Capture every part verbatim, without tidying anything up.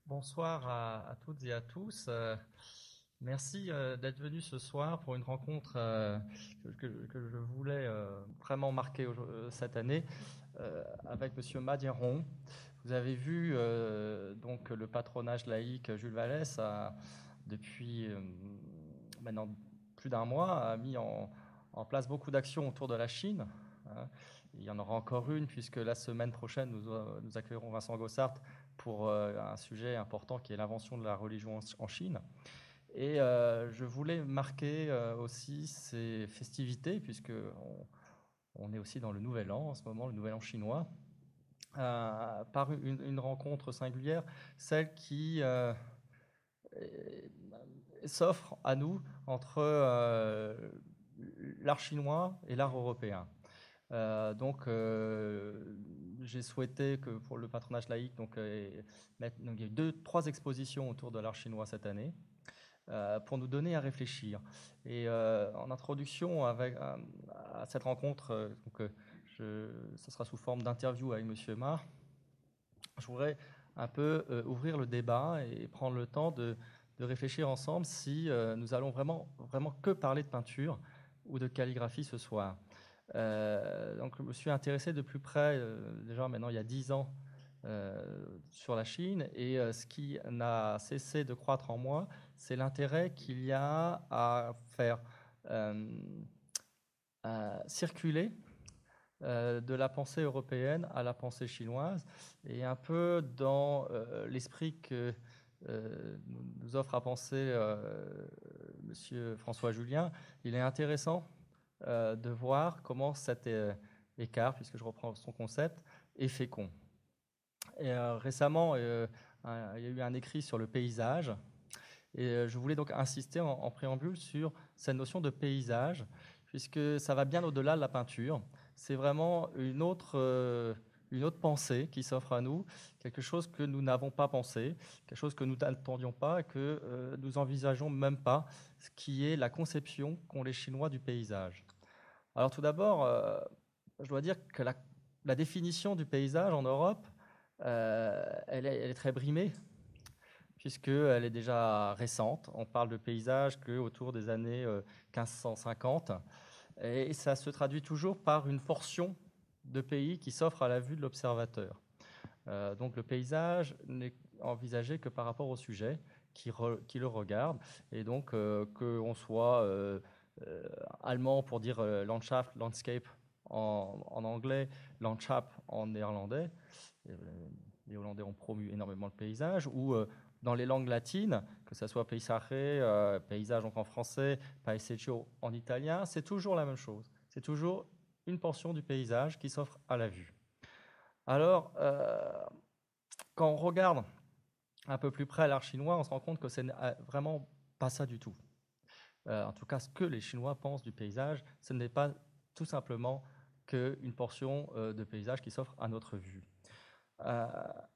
Bonsoir à, à toutes et à tous. Euh, merci euh, d'être venus ce soir pour une rencontre euh, que, que- que je voulais euh, vraiment marquer aujourd- euh, cette année euh, avec Monsieur Madieron. Vous avez vu euh, donc le patronage laïque Jules Vallès a, depuis euh, maintenant plus d'un mois a mis en, en place beaucoup d'actions autour de la Chine, hein. Il y en aura encore une puisque la semaine prochaine nous, euh, nous accueillerons Vincent Gossart pour euh, un sujet important qui est l'invention de la religion en, en Chine. Et euh, je voulais marquer euh, aussi ces festivités, puisque on, on est aussi dans le Nouvel An en ce moment, le Nouvel An chinois, euh, par une, une rencontre singulière, celle qui euh, s'offre à nous entre euh, l'art chinois et l'art européen. Euh, donc, euh, j'ai souhaité que pour le patronage laïque, donc, euh, mettre- donc, il y a eu deux, trois expositions autour de l'art chinois cette année euh, pour nous donner à réfléchir. Et euh, en introduction avec, à, à cette rencontre, euh, donc, euh, je, ça sera sous forme d'interview avec Monsieur Ma, je voudrais un peu euh, ouvrir le débat et prendre le temps de, de réfléchir ensemble si euh, nous allons vraiment, vraiment que parler de peinture ou de calligraphie ce soir. Euh, donc, je me suis intéressé de plus près, euh, déjà maintenant il y a dix ans, euh, sur la Chine, et euh, ce qui n'a cessé de croître en moi, c'est l'intérêt qu'il y a à faire euh, à circuler euh, de la pensée européenne à la pensée chinoise, et un peu dans euh, l'esprit que euh, nous offre à penser euh, Monsieur François Julien. Il est intéressant euh, de voir comment cet euh, écart, puisque je reprends son concept, est fécond. Et, euh, récemment, euh, un- il y a eu un écrit sur le paysage, et euh, je voulais donc insister en, en préambule sur cette notion de paysage, puisque ça va bien au-delà de la peinture. C'est vraiment une autre, euh, une autre pensée qui s'offre à nous, quelque chose que nous n'avons pas pensé, quelque chose que nous n'attendions pas, que euh, nous envisageons même pas, ce qui est la conception qu'ont les Chinois du paysage. Alors tout d'abord, euh, je dois dire que la, la définition du paysage en Europe, euh, elle, est, elle est très brimée, puisqu'elle est déjà récente. On parle de paysage qu'autour des années euh, quinze cent cinquante, et ça se traduit toujours par une portion de pays qui s'offre à la vue de l'observateur. Euh, donc le paysage n'est envisagé que par rapport au sujet qui, re, qui le regarde, et donc euh, qu'on soit euh, euh, allemand pour dire euh, Landschaft, landscape en, en anglais, Landschaft en néerlandais. Et, euh, les Hollandais ont promu énormément le paysage, ou euh, dans les langues latines, que ce soit paisare, euh, paysage donc en français, paesaggio en italien, c'est toujours la même chose. C'est toujours une portion du paysage qui s'offre à la vue. Alors, euh, quand on regarde un peu plus près l'art chinois, on se rend compte que c'est vraiment pas ça du tout. Euh, en tout cas, ce que les Chinois pensent du paysage, ce n'est pas tout simplement qu'une portion euh, de paysage qui s'offre à notre vue. Euh,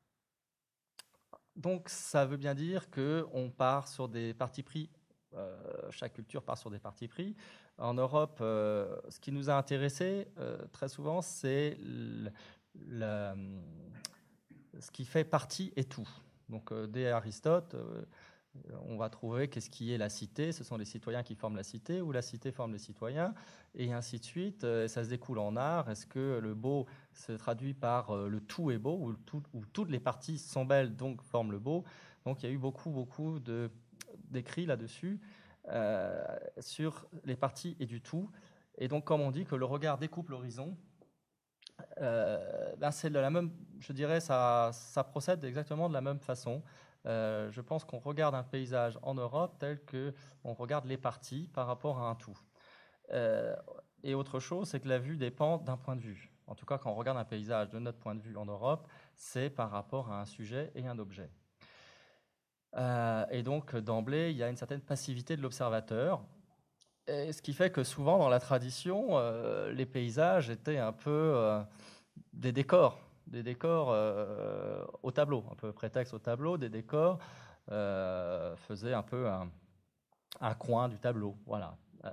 donc, ça veut bien dire qu'on part sur des partis pris. Euh, chaque culture part sur des partis pris. En Europe, euh, ce qui nous a intéressés euh, très souvent, c'est le, le, ce qui fait partie et tout. Donc, euh, dès Aristote, euh, on va trouver qu'est-ce qui est la cité. Ce sont les citoyens qui forment la cité, ou la cité forme les citoyens, et ainsi de suite. Euh, ça se découle en art. Est-ce que le beau se traduit par euh, le tout est beau, ou, tout, ou toutes les parties sont belles, donc forment le beau? Donc, il y a eu beaucoup, beaucoup de, d'écrits là-dessus, euh, sur les parties et du tout. Et donc, comme on dit que le regard découpe l'horizon, euh, ben c'est de la même, je dirais, ça, ça procède exactement de la même façon. Euh, je pense qu'on regarde un paysage en Europe tel que on regarde les parties par rapport à un tout. Euh, et autre chose, c'est que la vue dépend d'un point de vue. En tout cas, quand on regarde un paysage de notre point de vue en Europe, c'est par rapport à un sujet et un objet. Euh, et donc, d'emblée, il y a une certaine passivité de l'observateur. Et ce qui fait que souvent, dans la tradition, euh, les paysages étaient un peu euh, des décors, des décors euh, au tableau, un peu prétexte au tableau, des décors euh, faisaient un peu un, un coin du tableau. Voilà. Euh,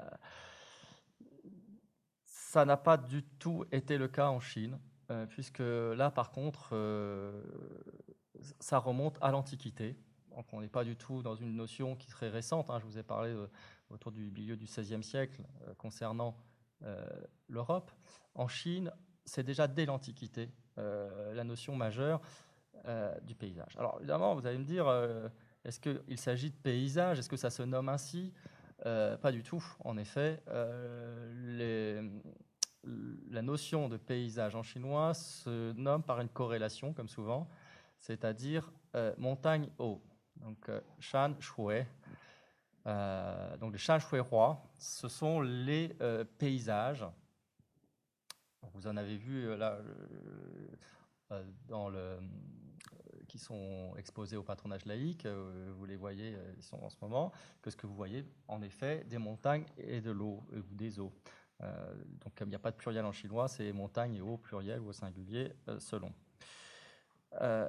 ça n'a pas du tout été le cas en Chine, euh, puisque là, par contre, euh, ça remonte à l'Antiquité. Donc on n'est pas du tout dans une notion qui serait récente, hein. Je vous ai parlé euh, autour du milieu du seizième siècle euh, concernant euh, l'Europe. En Chine, c'est déjà dès l'Antiquité euh, la notion majeure euh, du paysage. Alors évidemment, vous allez me dire, euh, est-ce qu'il s'agit de paysage? Est-ce que ça se nomme ainsi? Euh, Pas du tout. En effet, euh, les, la notion de paysage en chinois se nomme par une corrélation, comme souvent, c'est-à-dire euh, montagne haut. Donc, euh, Shan Shui. Euh, donc, le Shan Shui Hua, ce sont les euh, paysages. Vous en avez vu euh, là euh, dans le, euh, qui sont exposés au patronage laïque. Euh, vous les voyez, euh, ils sont en ce moment. Que ce que vous voyez, en effet, des montagnes et de l'eau euh, ou des eaux. Euh, donc, comme il n'y a pas de pluriel en chinois, c'est montagne et eau au pluriel ou au singulier euh, selon. Euh,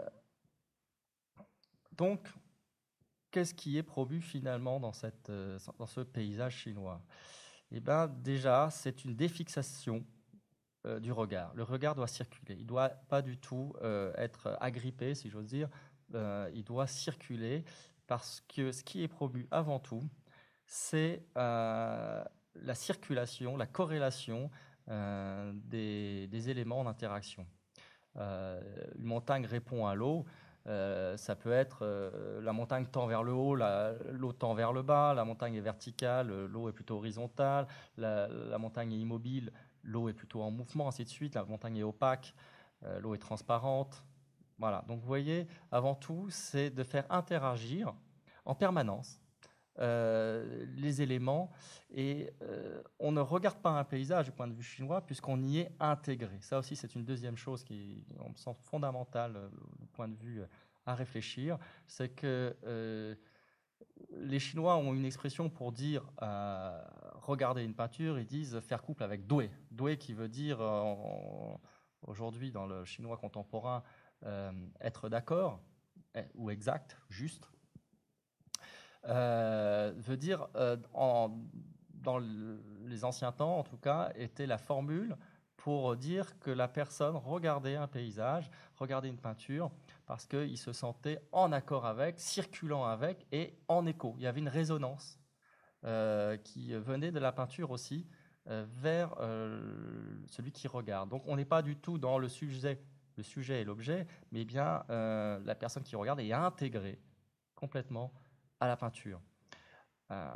donc, qu'est-ce qui est promu finalement dans, cette, euh, dans ce paysage chinois? Eh bien, déjà, c'est une défixation euh, du regard. Le regard doit circuler. Il ne doit pas du tout euh, être agrippé, si j'ose dire. Euh, il doit circuler parce que ce qui est promu avant tout, c'est euh, la circulation, la corrélation euh, des, des éléments en interaction. Euh, une montagne répond à l'eau. Euh, ça peut être euh, la montagne tend vers le haut, la- l'eau tend vers le bas, la montagne est verticale, euh, l'eau est plutôt horizontale, la, la montagne est immobile, l'eau est plutôt en mouvement, ainsi de suite, la montagne est opaque, euh, l'eau est transparente. Voilà, donc vous voyez, avant tout, c'est de faire interagir en permanence euh, les éléments et euh, on ne regarde pas un paysage du point de vue chinois puisqu'on y est intégré. Ça aussi, c'est une deuxième chose qui on me semble fondamentale euh, du point de vue euh, à réfléchir, c'est que euh, les Chinois ont une expression pour dire euh, regarder une peinture, ils disent faire couple avec doué. Doué qui veut dire euh, en- aujourd'hui dans le chinois contemporain euh, être d'accord eh, ou exact, juste. Euh, veut dire, euh, en- dans le- les anciens temps en tout cas, était la formule pour dire que la personne regardait un paysage, regardait une peinture, parce qu'il se sentait en accord avec, circulant avec et en écho. Il y avait une résonance euh, qui venait de la peinture aussi euh, vers euh, celui qui regarde. Donc on n'est pas du tout dans le sujet, le sujet et l'objet, mais bien euh, la personne qui regarde est intégrée complètement à la peinture. Euh,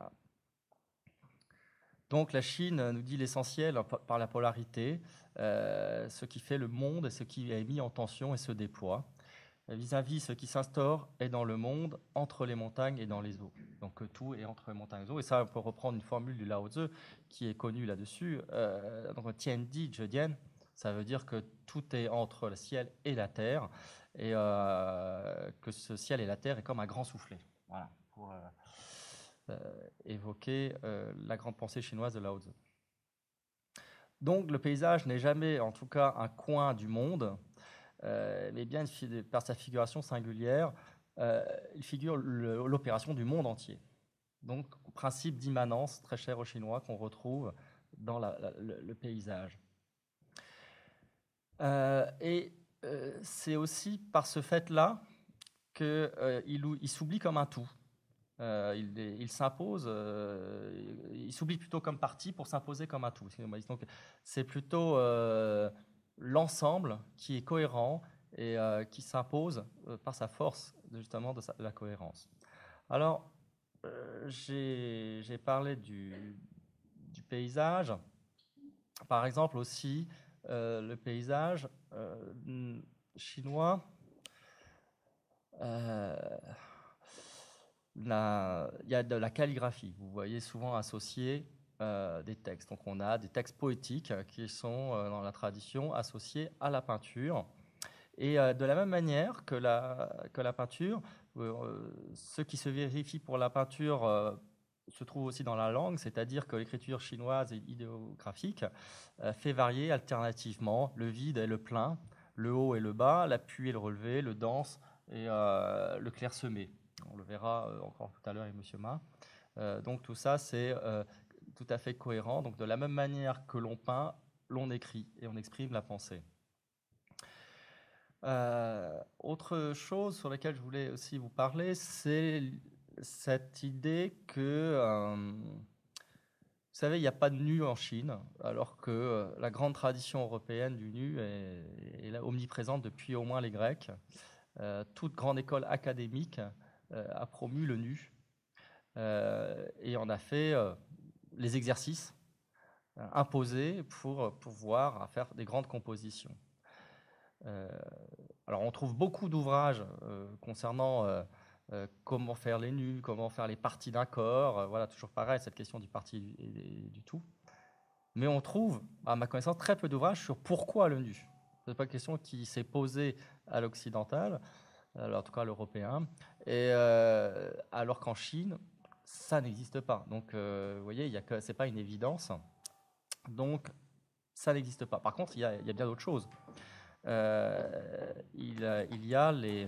donc la Chine nous dit l'essentiel par la polarité, euh, ce qui fait le monde, ce qui est mis en tension et se déploie, vis-à-vis ce qui s'instaure est dans le monde, entre les montagnes et dans les eaux. Donc tout est entre les montagnes et les eaux. Et ça, on peut reprendre une formule du Lao Tzu qui est connue là-dessus. Euh, donc Tian Di Zhedian, ça veut dire que tout est entre le ciel et la terre, et euh, que ce ciel et la terre est comme un grand soufflet. Voilà, pour euh, euh, évoquer euh, la grande pensée chinoise de Lao Tzu. Donc le paysage n'est jamais, en tout cas, un coin du monde, euh, mais bien par sa figuration singulière, euh, il figure l'opération du monde entier. Donc, principe d'immanence très cher aux Chinois qu'on retrouve dans la, la, le, le paysage. Euh, et euh, c'est aussi par ce fait-là qu'il euh, il s'oublie comme un tout. Euh, il, il s'impose, euh, il s'oublie plutôt comme partie pour s'imposer comme un tout. Donc, c'est plutôt euh, l'ensemble qui est cohérent et euh, qui s'impose euh, par sa force justement de, sa, de la cohérence. Alors, euh, j'ai parlé du, du paysage. Par exemple aussi, euh, le paysage euh, chinois. Euh, La, il y a de la calligraphie. Vous voyez souvent associer euh, des textes. Donc on a des textes poétiques qui sont euh, dans la tradition associés à la peinture. Et euh, de la même manière que la, que la peinture, euh, ce qui se vérifie pour la peinture euh, se trouve aussi dans la langue, c'est-à-dire que l'écriture chinoise et idéographique euh, fait varier alternativement le vide et le plein, le haut et le bas, l'appui et le relevé, le dense et euh, le clairsemé. On le verra euh, encore tout à l'heure avec M. Ma. Euh, donc tout ça, c'est euh, tout à fait cohérent. Donc de la même manière que l'on peint, l'on écrit et on exprime la pensée. Euh, autre chose sur laquelle je voulais aussi vous parler, c'est cette idée que, euh, vous savez, il n'y a pas de nu en Chine, alors que euh, la grande tradition européenne du nu est, est là, omniprésente depuis au moins les Grecs. Euh, toute grande école académique euh, a promu le nu euh, et en a fait euh, les exercices euh, imposés pour pouvoir faire des grandes compositions. Euh, alors on trouve beaucoup d'ouvrages euh, concernant euh, euh, comment faire les nus, comment faire les parties d'un corps, euh, voilà, toujours pareil, cette question du parti et du, et du tout. Mais on trouve, à ma connaissance, très peu d'ouvrages sur pourquoi le nu. Ce n'est pas une question qui s'est posée à l'occidental, alors, en tout cas à l'européen, et euh, alors qu'en Chine, ça n'existe pas. Donc, euh, vous voyez, ce n'est pas une évidence. Donc, ça n'existe pas. Par contre, il y a, il y a bien d'autres choses. Euh, il, il y a les,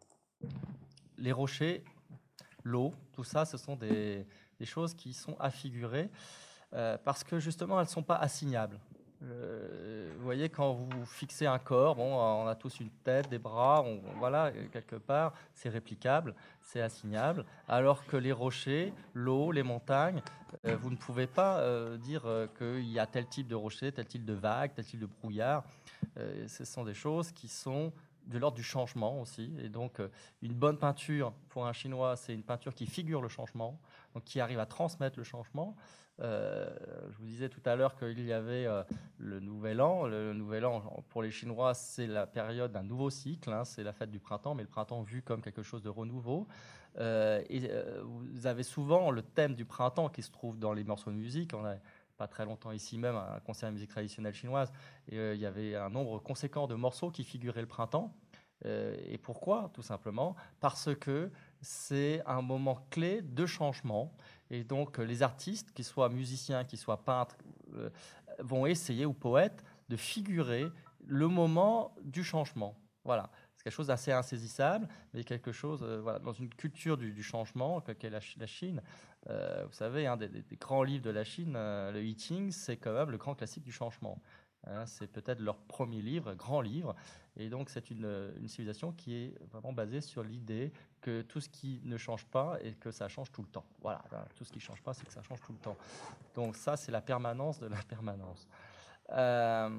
les rochers, l'eau, tout ça, ce sont des, des choses qui sont affigurées euh, parce que justement, elles ne sont pas assignables. Euh, vous voyez, quand vous fixez un corps, bon, on a tous une tête, des bras, on, voilà, quelque part, c'est réplicable, c'est assignable, alors que les rochers, l'eau, les montagnes, euh, vous ne pouvez pas euh, dire euh, qu'il y a tel type de rocher, tel type de vague, tel type de brouillard. Euh, ce sont des choses qui sont de l'ordre du changement aussi. Et donc, euh, une bonne peinture, pour un Chinois, c'est une peinture qui figure le changement, donc qui arrive à transmettre le changement. Euh, je vous disais tout à l'heure qu'il y avait euh, le Nouvel An. Le Nouvel An, pour les Chinois, c'est la période d'un nouveau cycle, hein, c'est la fête du printemps, mais le printemps vu comme quelque chose de renouveau. Euh, et euh, vous avez souvent le thème du printemps qui se trouve dans les morceaux de musique. On a pas très longtemps ici même un concert de musique traditionnelle chinoise, et euh, il y avait un nombre conséquent de morceaux qui figuraient le printemps. Euh, et pourquoi? Tout simplement parce que c'est un moment clé de changement. Et donc, les artistes, qu'ils soient musiciens, qu'ils soient peintres, euh, vont essayer, ou poètes, de figurer le moment du changement. Voilà. C'est quelque chose d'assez insaisissable, mais quelque chose, euh, voilà, dans une culture du, du changement, qu'est la, la Chine. Euh, vous savez, un des, des, grands livres de la Chine, euh, le I Ching, c'est quand même le grand classique du changement. Hein, c'est peut-être leur premier livre, grand livre. Et donc, c'est une, une civilisation qui est vraiment basée sur l'idée que tout ce qui ne change pas et que ça change tout le temps. Voilà, tout ce qui ne change pas, c'est que ça change tout le temps. Donc ça, c'est la permanence de la permanence. Euh,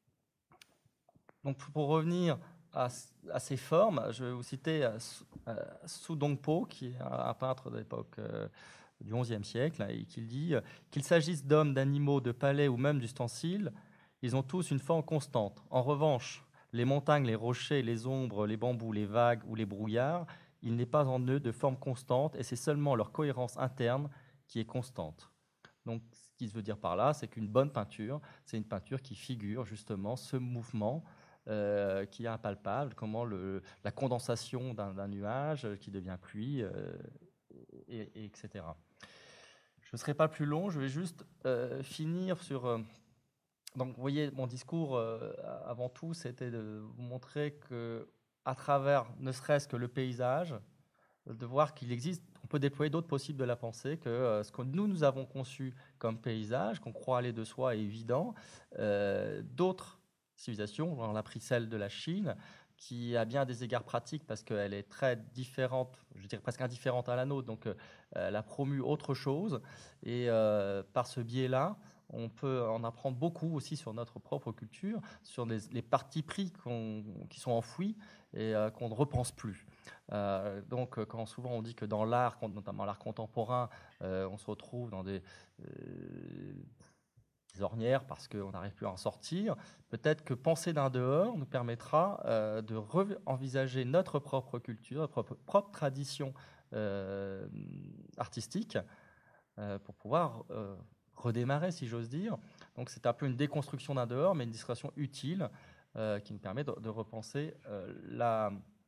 donc pour revenir à, à, ces formes, je vais vous citer euh, Su Dongpo, qui est un, un peintre de l'époque euh, du onzième siècle, et qui dit « Qu'il s'agisse d'hommes, d'animaux, de palais ou même d'ustensiles, ils ont tous une forme constante. En revanche, les montagnes, les rochers, les ombres, les bambous, les vagues ou les brouillards, il n'est pas en eux de forme constante et c'est seulement leur cohérence interne qui est constante. » Donc, ce qui se veut dire par là, c'est qu'une bonne peinture, c'est une peinture qui figure justement ce mouvement euh, qui est impalpable, comment le, la condensation d'un nuage qui devient pluie, euh, et, et, etc. Je ne serai pas plus long, je vais juste euh, finir sur... Euh, donc, vous voyez, mon discours, euh, avant tout, c'était de vous montrer que, à travers ne serait-ce que le paysage, de voir qu'il existe, on peut déployer d'autres possibles de la pensée, que euh, ce que nous, nous avons conçu comme paysage, qu'on croit aller de soi, est évident. Euh, d'autres civilisations, on a pris celle de la Chine, qui a bien des égards pratiques parce qu'elle est très différente, je dirais presque indifférente à la nôtre, donc euh, elle a promu autre chose. Et euh, par ce biais-là, on peut en apprendre beaucoup aussi sur notre propre culture, sur les, les partis pris qu'on, qui sont enfouis et euh, qu'on ne repense plus. Euh, donc, quand souvent on dit que dans l'art, notamment l'art contemporain, euh, on se retrouve dans des, euh, des ornières parce qu'on n'arrive plus à en sortir, peut-être que penser d'un dehors nous permettra euh, de envisager notre propre culture, notre propre, propre tradition euh, artistique euh, pour pouvoir euh, redémarrer, si j'ose dire. Donc, c'est un peu une déconstruction d'un dehors, mais une déconstruction utile euh, qui nous permet de, de repenser euh, la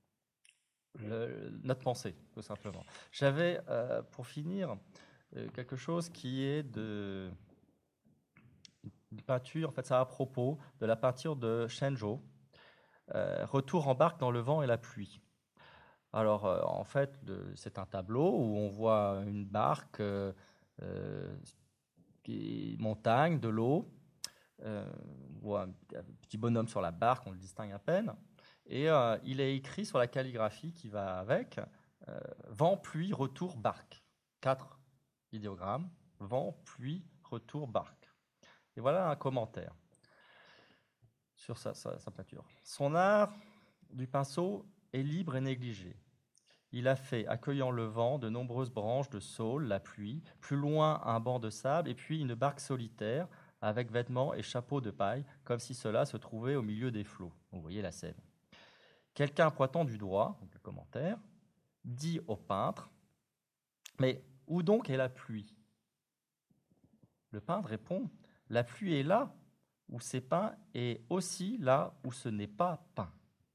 Le, notre pensée, tout simplement. J'avais, euh, pour finir, euh, quelque chose qui est de une peinture, en fait, ça à propos de la peinture de Shenzhou, euh, Retour en barque dans le vent et la pluie. Alors, euh, en fait, c'est un tableau où on voit une barque, euh, euh, qui, montagne, de l'eau, euh, on voit un petit bonhomme sur la barque, on le distingue à peine. Et euh, il est écrit sur la calligraphie qui va avec euh, vent, pluie, retour, barque. Quatre idéogrammes. Vent, pluie, retour, barque. Et voilà un commentaire sur sa, sa, sa peinture. Son art du pinceau est libre et négligé. Il a fait, accueillant le vent, de nombreuses branches de saule, la pluie, plus loin un banc de sable, et puis une barque solitaire, avec vêtements et chapeau de paille, comme si cela se trouvait au milieu des flots. Vous voyez la scène. Quelqu'un pointant du doigt, donc le commentaire, dit au peintre, « Mais où donc est la pluie ?» Le peintre répond, « La pluie est là où c'est peint et aussi là où ce n'est pas peint. »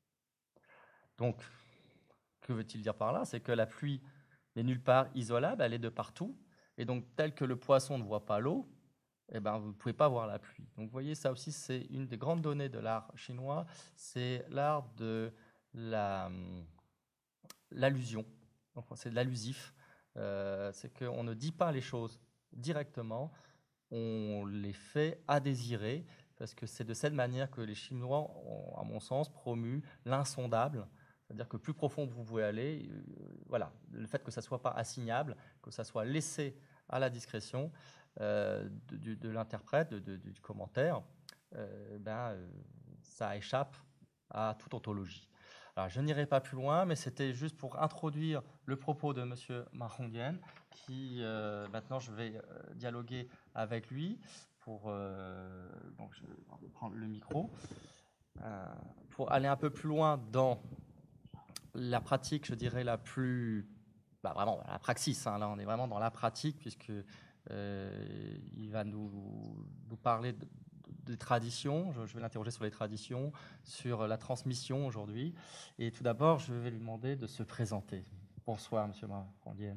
Donc, que veut-il dire par là? C'est que la pluie n'est nulle part isolable, elle est de partout. Et donc, tel que le poisson ne voit pas l'eau, eh ben, vous ne pouvez pas voir la pluie. Donc, vous voyez, ça aussi, c'est une des grandes données de l'art chinois, c'est l'art de la, l'allusion. Donc, c'est de l'allusif. Euh, c'est qu'on ne dit pas les choses directement, on les fait à désirer, parce que c'est de cette manière que les Chinois ont, à mon sens, promu l'insondable. C'est-à-dire que plus profond vous pouvez aller, euh, voilà, le fait que ça ne soit pas assignable, que ça soit laissé à la discrétion euh, de, de, de l'interprète, de, de, du commentaire, euh, ben, euh, ça échappe à toute ontologie. Alors, je n'irai pas plus loin, mais c'était juste pour introduire le propos de M. Ma Hongdian, qui, euh, maintenant, je vais euh, dialoguer avec lui pour... Euh, donc, je vais prendre le micro. Euh, pour aller un peu plus loin dans la pratique, je dirais, la plus... Bah, vraiment, la praxis, hein, là, on est vraiment dans la pratique, puisque euh, il va nous, nous parler de, des traditions. Je, je vais l'interroger sur les traditions, sur la transmission aujourd'hui. Et tout d'abord, je vais lui demander de se présenter. Bonsoir, Monsieur Ma Hongdian.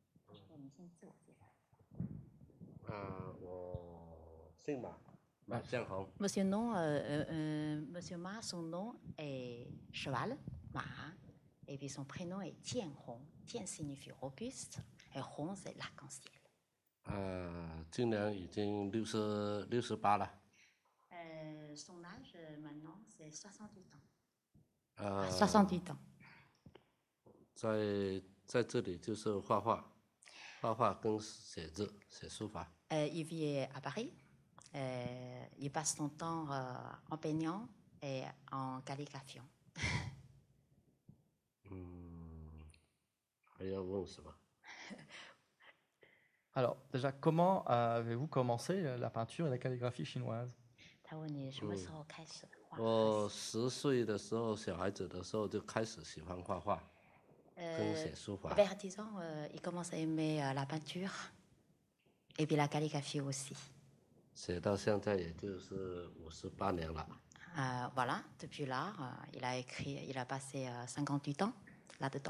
Monsieur, nom, euh, euh, Monsieur Ma, son nom est cheval, Ma, et puis son prénom est Tian Hong. Tian signifie robuste, et Hong c'est l'arc-en-ciel. Euh, 今年已经六十六十八了。 Euh, son âge euh, maintenant c'est soixante-huit ans. 呃 soixante-huit ans. 在在这里就是画画，画画跟写字，写书法。 Euh, il vit à Paris. Euh, il passe son temps euh, en peignant et en calligraphiant. 嗯，还要问什么？ Alors, déjà, comment avez-vous commencé la peinture et la calligraphie chinoise? 他问你什么时候开始画？ 我十岁的时候，小孩子的时候就开始喜欢画画，跟写书法。 Vers dix ans, euh, il commence à aimer euh, la peinture et puis la calligraphie aussi. 写到现在也就是五十八年了。 Euh, voilà, depuis là, euh, il a écrit, il a passé euh, cinquante-huit ans là-dedans.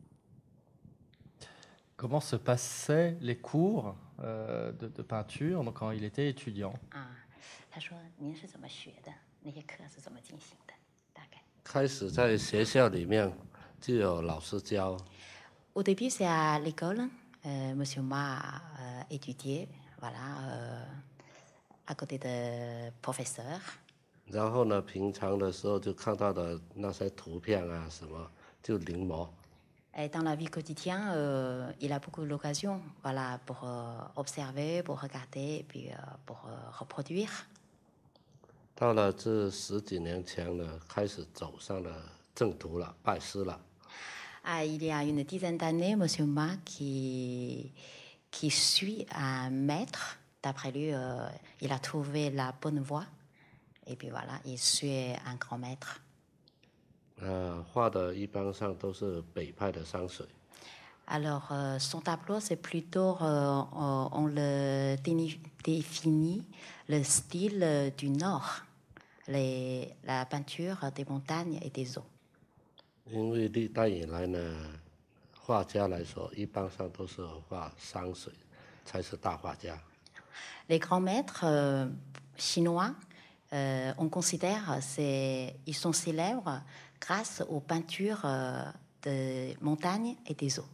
Comment se passaient les cours euh, de, de peinture donc, quand il était étudiant? 啊，他说您是怎么学的？那些课是怎么进行的？大概。 开始在学校里面就有老师教。 Au début, c'est à l'école. Euh, Monsieur Ma a euh, étudié, voilà, euh, à côté de professeurs. 然后呢，平常的时候就看到的那些图片啊什么，就临摹。 Et dans la vie quotidienne, euh, il a beaucoup d'occasions, voilà, pour euh, observer, pour regarder, et puis euh, pour euh, reproduire. 到了这十几年前呢，开始走上了正途了，拜师了。 Ah, il y a une dizaine d'années, Monsieur Ma qui, qui suit un maître. D'après lui, euh, il a trouvé la bonne voie. Et puis voilà, il suit un grand maître. 呃，画的一般上都是北派的山水。 Alors, euh, son tableau, c'est plutôt, euh, on, on le déni- définit le style euh, du nord, les, la peinture des montagnes et des eaux. 因为历代以来呢，画家来说，一般上都是画山水，才是大画家。 Les grands maîtres euh, chinois, euh, on considère, c'est, ils sont célèbres grâce aux peintures euh, des montagnes et des eaux.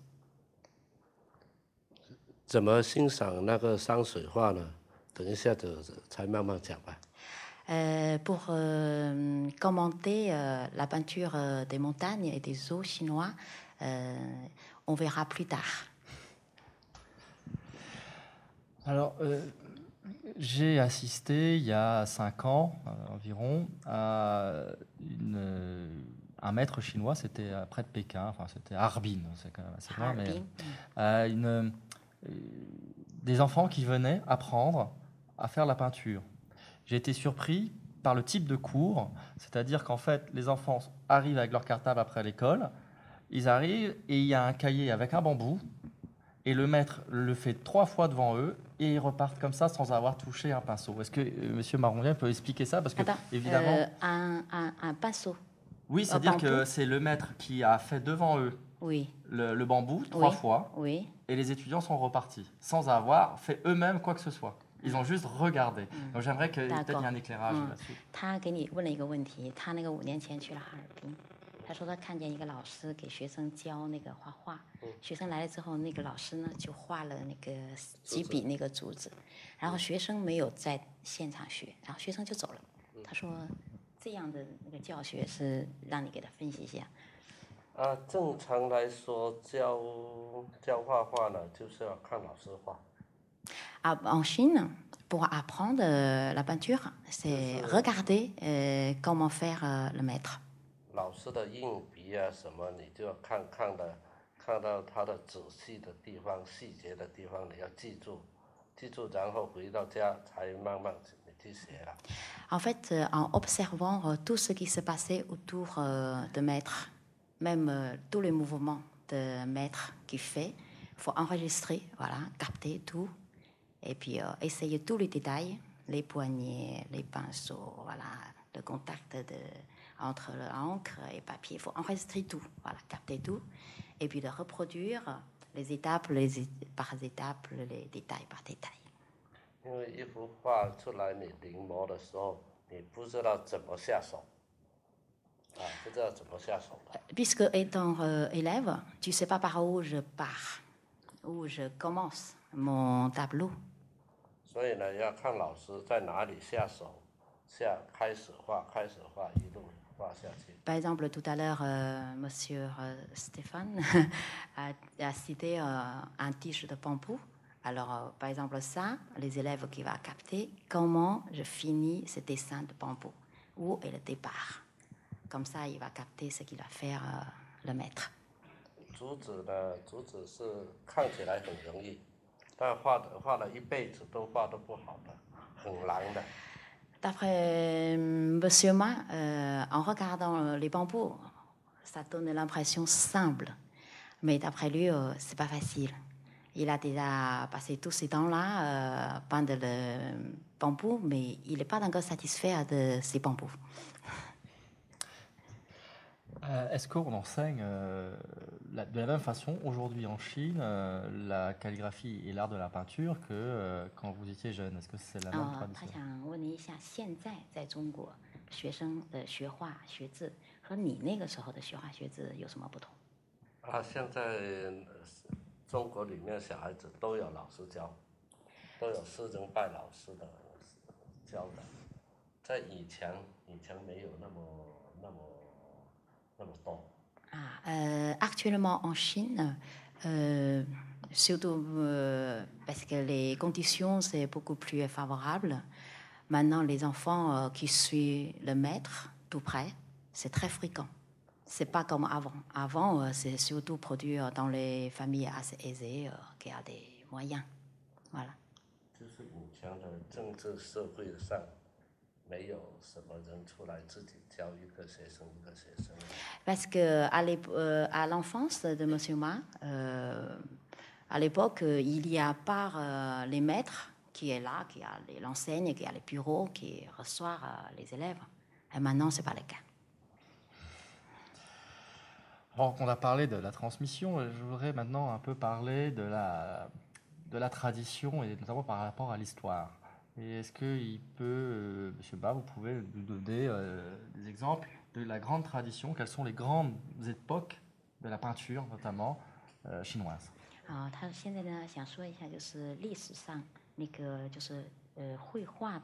怎么欣赏那个山水画呢？等一下子才慢慢讲吧。 Euh, pour euh, commenter euh, la peinture euh, des montagnes et des eaux chinois, euh, on verra plus tard. Alors, euh, j'ai assisté il y a cinq ans euh, environ à une, euh, un maître chinois, c'était près de Pékin, enfin c'était à Harbin, c'est quand même assez loin, mais Harbin. euh, une, euh, des enfants qui venaient apprendre à faire la peinture. J'ai été surpris par le type de cours, c'est-à-dire qu'en fait, les enfants arrivent avec leur cartable après l'école, ils arrivent et il y a un cahier avec un bambou, et le maître le fait trois fois devant eux, et ils repartent comme ça sans avoir touché un pinceau. Est-ce que euh, M. Marongien peut expliquer ça? Parce que, Attends, évidemment... euh, un, un, un pinceau. Oui, c'est-à-dire que c'est le maître qui a fait devant eux oui. le, le bambou trois oui. fois, oui. et les étudiants sont repartis, sans avoir fait eux-mêmes quoi que ce soit. Ils ont juste regardé. Mm. Donc j'aimerais que peut-être il y ait un éclairage mm. là-dessus. 他给你问了一个问题，他那个五年前去了哈尔滨，他说他看见一个老师给学生教那个画画，学生来了之后，那个老师呢就画了那个几笔那个竹子，然后学生没有在现场学，然后学生就走了。他说这样的那个教学是让你给他分析一下。 啊，正常来说教教画画呢，就是要看老师画。 Ah, en Chine, pour apprendre euh, la peinture, c'est regarder euh, comment faire euh, le maître. 老师的硬笔啊什么，你就要看看的，看到他的仔细的地方、细节的地方，你要记住，记住，然后回到家才慢慢你去写了。 En fait, euh, en observant euh, tout ce qui se passait autour euh, de maître, même euh, tous les mouvements de maître qu'il fait, il faut enregistrer, voilà, capter tout, et puis euh, essayer tous les détails, les poignets, les pinceaux, voilà, le contact de, entre l'encre et papier. Il faut enregistrer tout, voilà, capter tout, et puis de reproduire les étapes les, par étapes, les détails par détail. 因为一幅画出来，你临摹的时候，你不知道怎么下手，啊，不知道怎么下手的。 Puisque étant euh, élève, tu sais pas par où je pars, où je commence mon tableau. 所以呢，要看老师在哪里下手，下开始画，开始画，一路画下去。 Par exemple, tout à l'heure, euh, Monsieur euh, Stéphane a, a cité euh, un tige de bambou. Alors, euh, par exemple, ça, les élèves qui vont capter comment je finis ce dessin de bambou, où est le départ. Comme ça, il va capter ce qu'il va faire euh, le maître. 竹子呢，竹子是看起来很容易，但画的画了一辈子都画得不好的，很难的。 D'après Monsieur Ma, euh, en regardant les bambous, ça donne l'impression simple. Mais d'après lui, euh, c'est pas facile. Il a déjà passé tous ces temps-là euh, peindre le bambou, mais il n'est pas encore satisfait de ces bambous. Euh, Est-ce qu'on enseigne euh, la, de la même façon aujourd'hui en Chine euh, la calligraphie et l'art de la peinture que euh, quand vous étiez jeune? Est-ce que c'est la même Euh, tradition? 他想问你一下，现在在中国学生的学画学字和你那个时候的学画学字有什么不同？ 啊，现在中国里面小孩子都有老师教，都有师承拜老师的教的，在以前以前没有那么那么那么多。 Ah, euh, actuellement en Chine, euh, surtout euh, parce que les conditions c'est beaucoup plus favorable. Maintenant, les enfants euh, qui suivent le maître tout près, c'est très fréquent. C'est pas comme avant. Avant, euh, c'est surtout produit dans les familles assez aisées euh, qui ont des moyens. Voilà. 就是以前的政治社会上，没有什么人出来自己教一个学生一个学生。 Parce que à, euh, à l'enfance de Monsieur Ma, euh, à l'époque, il y a par euh, les maîtres qui est là, qui a l'enseigne, qui a les bureaux, qui reçoit euh, les élèves. Et maintenant, c'est pas le cas. Alors qu'on a parlé de la transmission, je voudrais maintenant un peu parler de la, de la tradition et notamment par rapport à l'histoire. Et est-ce qu'il peut, euh, M. Ba, vous pouvez nous donner euh, des exemples de la grande tradition? Quelles sont les grandes époques de la peinture, notamment euh, chinoise? 啊，他现在呢想说一下，就是历史上那个就是呃绘画的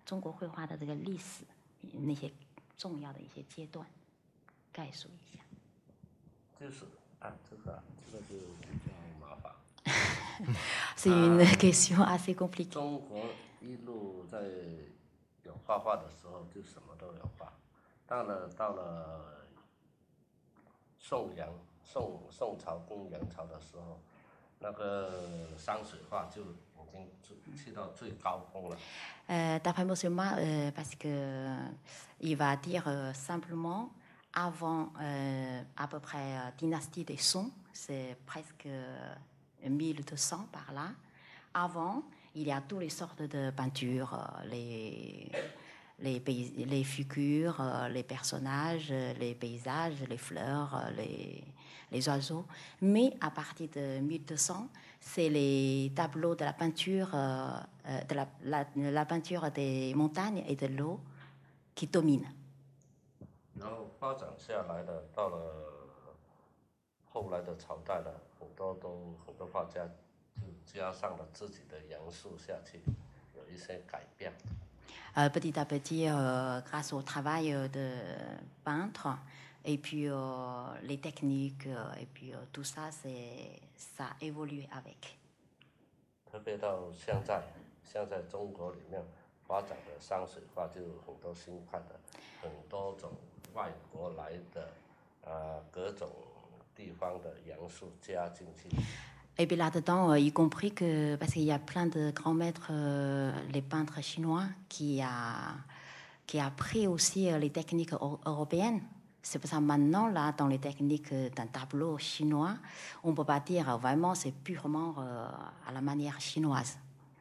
中国绘画的这个历史那些重要的一些阶段概述一下。 就是啊，这个这个就比较麻烦。 C'est une question assez compliquée. 中国一路在有画画的时候，就什么都有画。到了到了宋杨宋宋朝跟元朝的时候，那个山水画就已经去到最高峰了。 Euh, d'après M. Ma, euh, parce que euh, il va dire euh, simplement avant euh, à peu près euh, dynastie des Song, c'est presque euh, mille deux cents par là. Avant, il y a toutes les sortes de peintures, euh, les les, pays, les figures, euh, les personnages, les paysages, les fleurs, euh, les les oiseaux. Mais à partir de mille deux cents, c'est les tableaux de la peinture, euh, de la, la, la peinture des montagnes et de l'eau qui dominent. 然后发展下来的，到了后来的朝代了，很多都很多画家就加上了自己的元素下去，有一些改变。 Euh, petit à petit, euh, grâce au travail de peintre, et puis euh, les techniques, euh, et puis euh, tout ça, c'est, ça a évolué avec. 特别到现在，现在中国里面发展的山水画就有很多新派的，很多种外国来的，呃，各种地方的元素加进去。 Et puis là-dedans, euh, y compris que, parce qu'il y a plein de grands maîtres, euh, les peintres chinois, qui a, qui a pris aussi euh, les techniques euro- européennes. C'est pour ça maintenant, là, dans les techniques d'un tableau chinois, on ne peut pas dire euh, vraiment c'est purement euh, à la manière chinoise.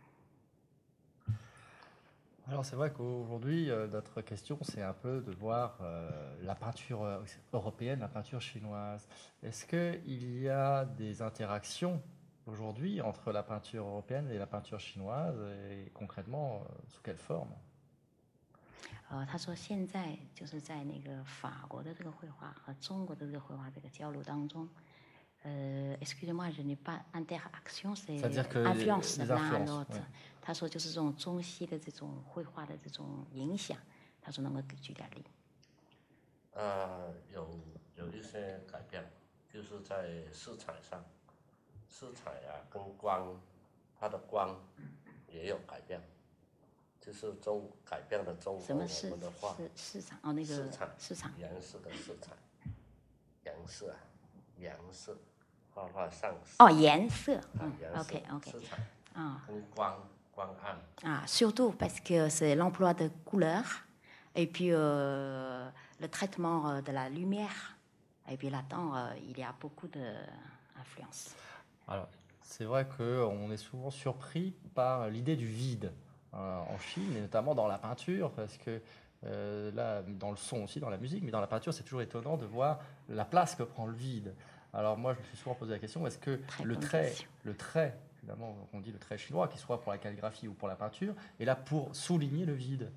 Alors c'est vrai qu'aujourd'hui, euh, notre question, c'est un peu de voir euh, la peinture euh, européenne, la peinture chinoise. Est-ce qu'il y a des interactions aujourd'hui entre la peinture européenne et la peinture chinoise, et concrètement, euh, sous quelle forme? 呃，他说现在就是在那个法国的这个绘画和中国的这个绘画这个交流当中，呃 ，excusez-moi, je n'ai pas interaction, c'est C'est-à-dire que influence les l'un à influences, l'autre. ouais. 他说就是这种中西的这种绘画的这种影响，他说能够举点例。 呃，有有一些改变，就是在色彩上，色彩啊跟光，它的光也有改变。就是中改变了中国我们的画市市场哦，那个市场市场颜色的色彩，颜色啊，颜色，画画上哦，颜色， 嗯 ，OK OK， 色彩啊， 跟光光暗啊 ，surtout parce que c'est l'emploi de couleurs et puis euh, le traitement de la lumière et puis là-dedans euh, il y a beaucoup d'influence. Alors c'est vrai qu'on est souvent surpris par l'idée du vide en Chine, et notamment dans la peinture, parce que euh, là, dans le son aussi, dans la musique, mais dans la peinture, c'est toujours étonnant de voir la place que prend le vide. Alors moi, je me suis souvent posé la question, est-ce que Très le bonne trait, question. le trait, finalement, on dit le trait chinois, qu'il soit pour la calligraphie ou pour la peinture, est là pour souligner le vide?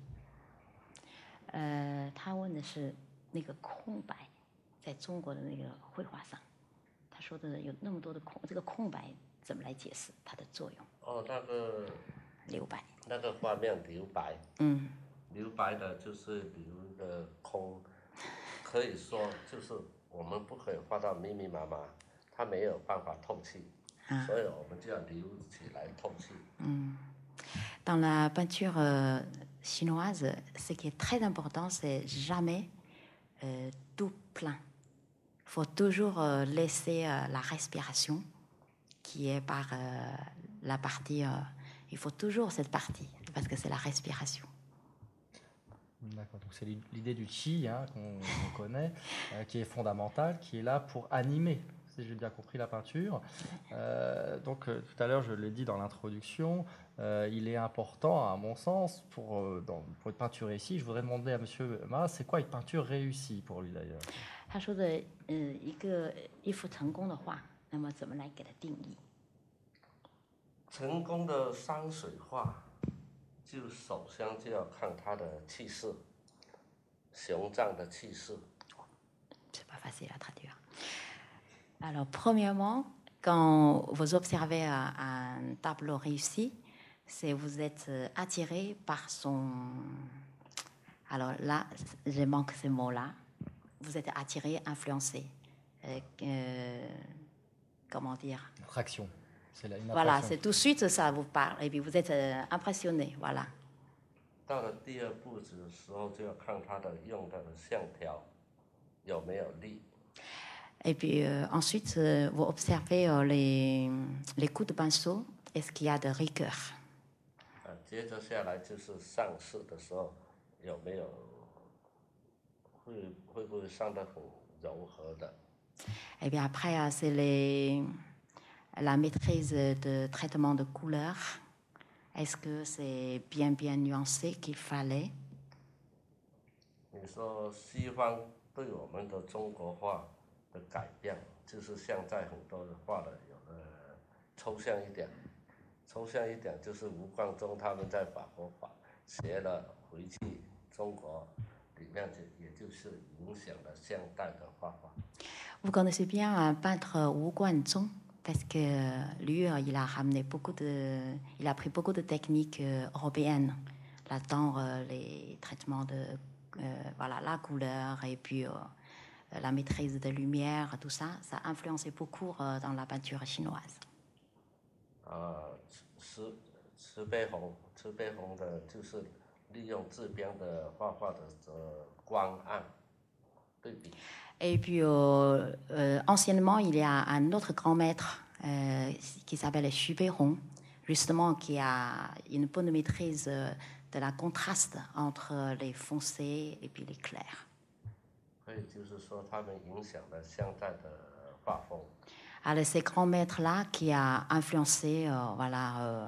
呃，他问的是那个空白，在中国的那个绘画上，他说的有那么多的空，这个空白怎么来解释它的作用？ 哦，那个留白。 那个画面留白， 嗯， 留白的就是留一个空，可以说就是我们不可以画到密密麻麻，它没有办法透气， 啊、 所以我们就要留起来透气。 嗯。Dans la peinture euh, chinoise, ce qui est très important, c'est jamais euh, tout plein. Il faut toujours euh, laisser euh, la respiration, qui est par euh, la partie. Euh, il faut toujours cette partie, parce que c'est la respiration. D'accord, donc c'est l'idée du qi hein, qu'on qu'on connaît, euh, qui est fondamentale, qui est là pour animer, si j'ai bien compris, la peinture. Euh, donc euh, tout à l'heure, je l'ai dit dans l'introduction, euh, il est important, à mon sens, pour, euh, dans, pour une peinture réussie, je voudrais demander à M. Ma, c'est quoi une peinture réussie pour lui d'ailleurs? 他说的，呃，一个一幅成功的画，那么怎么来给它定义？ 成功的山水画，就首先就要看它的气势，雄壮的气势。 C'est pas facile à traduire. Alors, premièrement, quand vous observez un tableau réussi, c'est vous êtes euh, attiré par son... Alors là, je manque ce mot-là. Vous êtes attiré, influencé. Euh, euh, comment dire? Attraction. C'est là, une Voilà, attraction. c'est tout de suite ça vous parle. Et puis vous êtes euh, impressionné, voilà. 到了第二步子的时候，就要看它的用它的线条有没有力。 Et puis euh, ensuite, euh, vous observez euh, les, les coups de pinceau. Est-ce qu'il y a de rigueur? 啊，接着下来就是上色的时候有没有会会不会上得很柔和的？ Et bien après, euh, c'est les, la maîtrise de traitement de couleur. Est-ce que c'est bien bien nuancé qu'il fallait? 你说西方对我们的中国画的改变，就是像在很多的画的有的抽象一点，抽象一点就是吴冠中他们在法国画学了回去中国里面就也就是影响了现代的画法。 Vous connaissez bien un peintre Wu Guanzhong parce que lui, euh, il a ramené beaucoup de, il a pris beaucoup de techniques euh, européennes, là-dedans euh, les traitements de, euh, voilà, la couleur et puis euh, la maîtrise de lumière, tout ça, ça a influencé beaucoup euh, dans la peinture chinoise. 啊，慈慈悲红，慈悲红的就是利用自边的画画的这光暗对比。 Et puis, euh, euh, anciennement, il y a un autre grand maître euh, qui s'appelle Xu Beihong, justement, qui a une bonne maîtrise euh, de la contraste entre les foncés et puis les clairs. 所以就是说，他们影响了现代的画风。 Alors, ces grands maîtres-là qui a influencé euh, voilà, euh,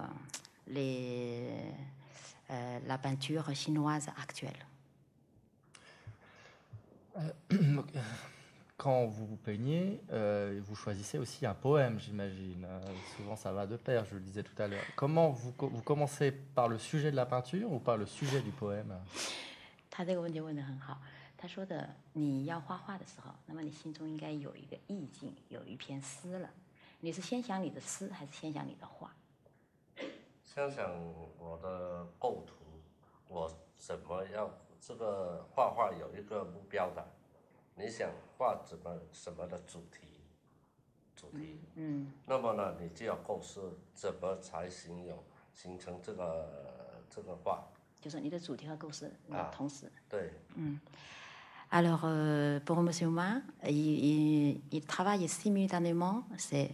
les, euh, la peinture chinoise actuelle. Quand vous vous peignez, euh, vous choisissez aussi un poème, j'imagine. Euh, souvent, ça va de pair, je le disais tout à l'heure. Comment vous, vous commencez par le sujet de la peinture ou par le sujet du poème? 他这个问题问得很好。他说的，你要画画的时候，那么你心中应该有一个意境，有一篇诗了。你是先想你的诗，还是先想你的画？ 先想我的构图，我怎么样？这个画画有一个目标的，你想画怎么什么的主题？主题，嗯，那么呢，你就要构思怎么才形容形成这个这个画。 就是你的主题和构思啊，同时。 对。 嗯。Alors, euh, pour M. Ma, il, il, il travaille simultanément, c'est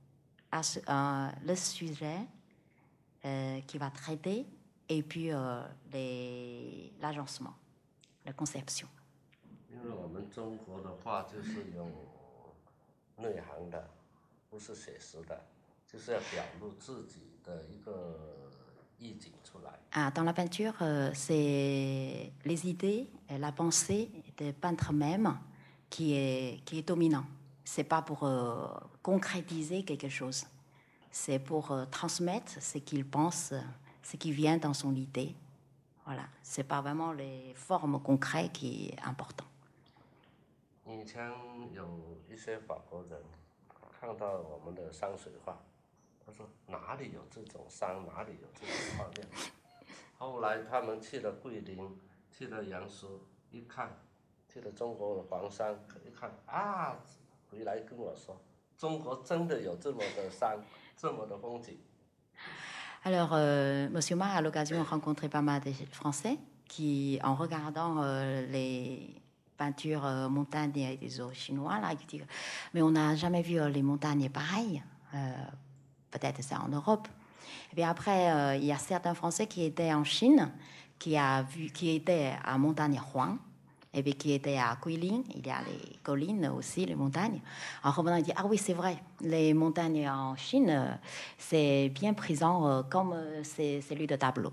euh, le sujet euh, qu'il va traiter et puis euh, les, l'agencement, la conception. 因为我们中国的画就是有内涵的，不是写实的，就是要表露自己的一个意境出来。 Ah, dans la peinture, euh, c'est les idées, la pensée des peintres même qui est, qui est dominant. C'est pas pour euh, concrétiser quelque chose. C'est pour euh, transmettre ce qu'il pense, ce qui vient dans son idée. Voilà. C'est pas vraiment les formes concrètes qui est important. 以前有一些法国人看到我们的山水画，他说哪里有这种山，哪里有这种画面。后来他们去了桂林，去了阳苏，一看，去了中国的黄山，一看啊，回来跟我说，中国真的有这么的山，这么的风景。 Alors, euh, M. Ma a l'occasion de rencontrer pas mal de Français qui, en regardant euh, les peintures euh, montagnes des eaux chinois, là, ils disent mais on n'a jamais vu euh, les montagnes pareilles. Euh, peut-être c'est en Europe. Et bien après, euh, il y a certains Français qui étaient en Chine, qui, a vu, qui étaient à Montagne Huang, et puis qui étaient à Guilin. Il y a les collines aussi, les montagnes. En revenant, il dit ah oui, c'est vrai, les montagnes en Chine, c'est bien présent euh, comme euh, c'est celui de tableau.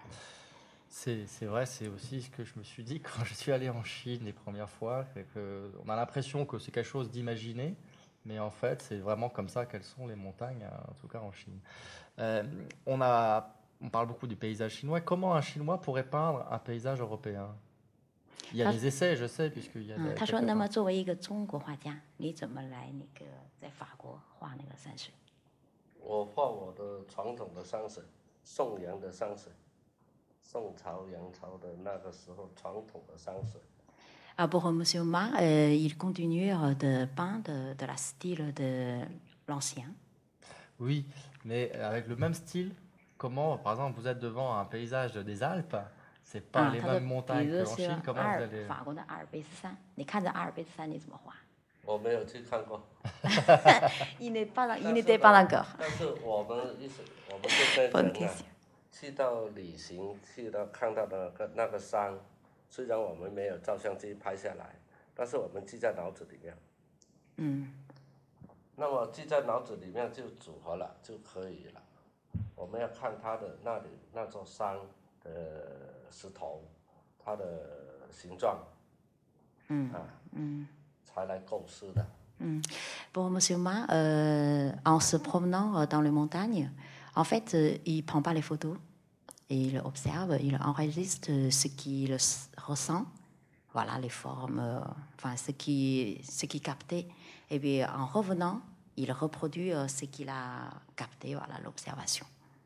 C'est, c'est vrai, c'est aussi ce que je me suis dit quand je suis allé en Chine les premières fois. Que on a l'impression que c'est quelque chose d'imaginé, mais en fait, c'est vraiment comme ça qu'elles sont les montagnes, en tout cas en Chine. Euh, on, a, on parle beaucoup du paysage chinois. Comment un Chinois pourrait peindre un paysage européen? Il y a des essais, je sais, puisqu'il y a. 嗯，他说：“那么作为一个中国画家，你怎么来那个在法国画那个山水？” 我画我的传统的山水。 宋洋的山水，宋朝、元朝的那个时候传统的山水。 Ah, pour M. Ma, euh, il continue euh, de peindre de, de la style de l'ancien. Oui, mais avec le même style, comment, par exemple, vous êtes devant un paysage des Alpes, c'est pas 啊， les 他说， mêmes 比 montagnes 如 qu'en 说 Chine, 阿 comment vous 尔 allez... 法国的阿尔卑斯山，你看着阿尔卑斯山你怎么画？ 我没有去看过。 Il n'est pas, il n'était pas encore. 但是我们一直，我们这边 Bonne 人啊， question. 去到旅行，去到看到的那个那个山，虽然我们没有照相机拍下来，但是我们记在脑子里面。 嗯。 那么记在脑子里面就组合了就可以了。我们要看它的那里那座山的石头，它的形状， 嗯啊， 嗯才来构思的。 Mm. Pour M. Ma, euh, en se promenant euh, dans les montagnes, en fait, euh, il ne prend pas les photos. Il observe, il enregistre ce qu'il ressent, voilà les formes, euh, enfin ce qui, ce qui captait. Et puis en revenant, il reproduit euh, ce qu'il a capté, voilà l'observation.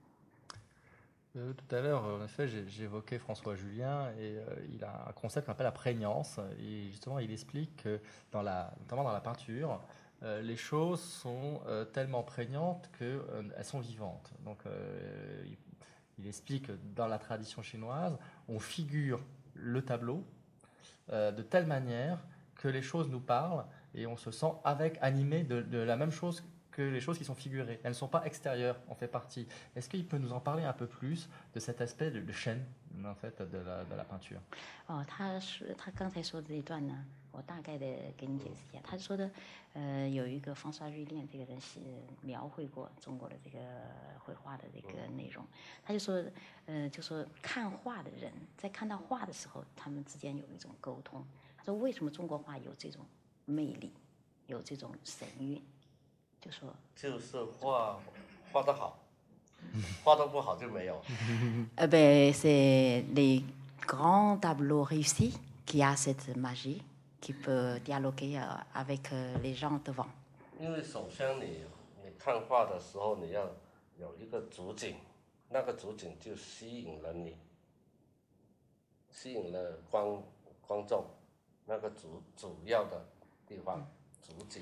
Euh, tout à l'heure, en effet, j'ai- j'évoquais François Julien et euh, il a un concept qu'on appelle la prégnance. Et justement, il explique que, dans la, notamment dans la peinture, euh, les choses sont euh, tellement prégnantes qu'elles euh, sont vivantes. Donc, euh, il, il explique que dans la tradition chinoise, on figure le tableau euh, de telle manière que les choses nous parlent et on se sent avec, animé de, de la même chose que les choses qui sont figurées. Elles ne sont pas extérieures, on fait partie. Est-ce qu'il peut nous en parler un peu plus de cet aspect de, de chaîne, en fait, de la, de la peinture? 哦，他说他刚才说的这一段呢，我大概的给你解释一下。他说的，呃，有一个方刷瑞炼这个人是描绘过中国的这个绘画的这个内容。他就说，呃，就说看画的人在看到画的时候，他们之间有一种沟通。他说，为什么中国画有这种魅力，有这种神韵？就说就是画画得好，画得不好就没有。 Euh, ben, c'est les grands tableaux réussis qui a cette magie, qui peut dialoguer euh, avec euh, les gens devant. 因为首先你你看画的时候，你要有一个主景，那个主景就吸引了你，吸引了观观众，那个主主要的地方，主景。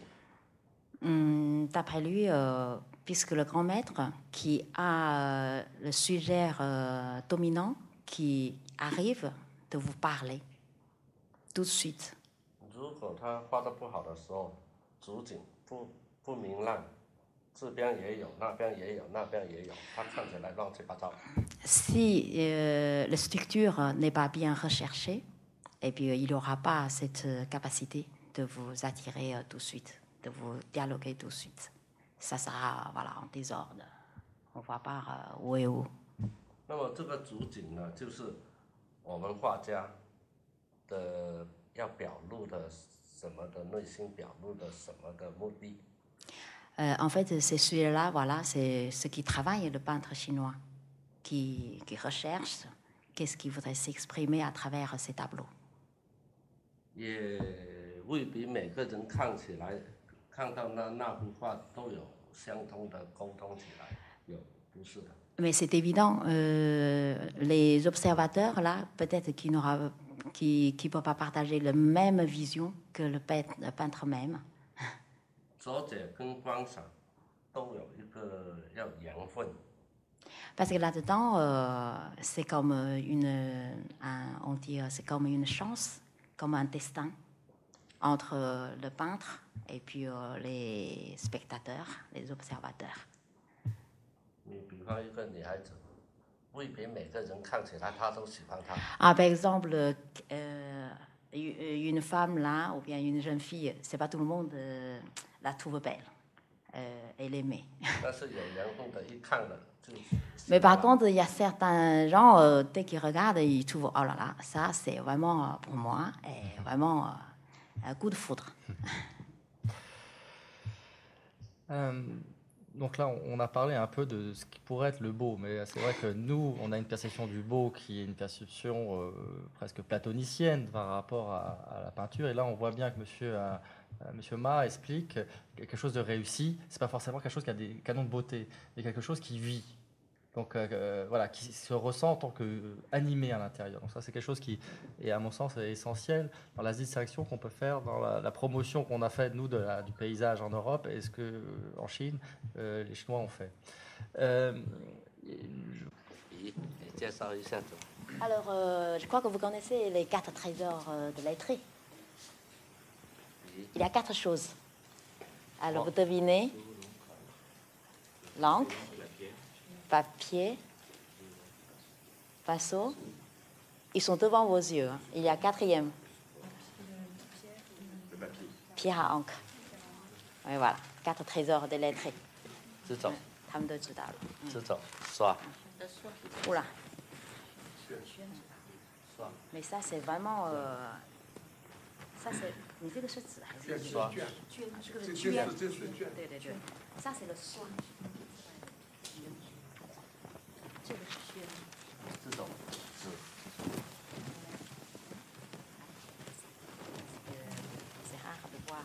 Hum, D'après lui, euh, puisque le grand maître qui a euh, le sujet euh, dominant qui arrive de vous parler tout de suite. 如果他画得不好的时候，主景不不明亮，这边也有，那边也有，那边也有，它看起来乱七八糟。 Si euh, la structure n'est pas bien recherchée, et puis euh, il n'aura pas cette euh, capacité de vous attirer euh, tout de suite, de vous dialoguer tout de suite. Ça sera voilà, en désordre. On ne voit pas euh, où est où. 那么这个主景呢，就是我们画家的要表露的什么的内心，表露的什么的目的。 Euh, en fait, c'est celui-là, voilà, c'est ce qui travaille le peintre chinois, qui, qui recherche qu'est-ce qui voudrait s'exprimer à travers ces tableaux. 也未必每个人看起来，看到那那幅画都有相通的沟通起来，有不是的。 Mais c'est évident, euh, les observateurs, là, peut-être qu'ils n'aura- qui qui ne peuvent pas partager la même vision que le peintre, le peintre même. 作者跟观赏都有一个要缘分。 Parce que là-dedans, euh, c'est comme une, un- on dit, euh, c'est comme une chance, comme un destin entre euh, le peintre et puis euh, les spectateurs, les observateurs. 你比方一个女孩子，未必每个人看起来她都喜欢她。 Ah, par exemple, euh, une femme là, ou bien une jeune fille, c'est pas tout le monde euh, la trouve belle euh, et l'aimait. 但是有缘分的，一看了就。 Mais par contre, il y a certains gens, euh, dès qu'ils regardent, ils trouvent, oh là là, ça c'est vraiment euh, pour moi, et vraiment euh, un coup de foudre. Euh, donc là, on a parlé un peu de ce qui pourrait être le beau, mais c'est vrai que nous, on a une perception du beau qui est une perception euh, presque platonicienne par rapport à, à la peinture. Et là, on voit bien que monsieur, euh, monsieur Ma explique quelque chose de réussi. C'est pas forcément quelque chose qui a des canons de beauté, mais quelque chose qui vit. Donc euh, voilà, qui se ressent en tant qu'animé à l'intérieur. Donc ça, c'est quelque chose qui est, à mon sens, essentiel dans la distinction qu'on peut faire dans la, la promotion qu'on a faite, nous, de la, du paysage en Europe et ce que, en Chine, euh, les Chinois ont fait. Euh, Alors, euh, je crois que vous connaissez les quatre trésors de lettrés. Il y a quatre choses. Alors, vous devinez l'encre, papier, pinceau. Ils sont devant vos yeux. Il y a quatrième. Pierre à encre. Oui, voilà. Quatre trésors de lettrés.他们都知道了。 这种刷。 Oula. Mais ça, c'est vraiment. Euh, ça, c'est. 你这个是纸还是刷？ 卷，这个是卷。对对对。ça, c'est le soin. 这个是卷。 这种纸。 C'est rare de voir.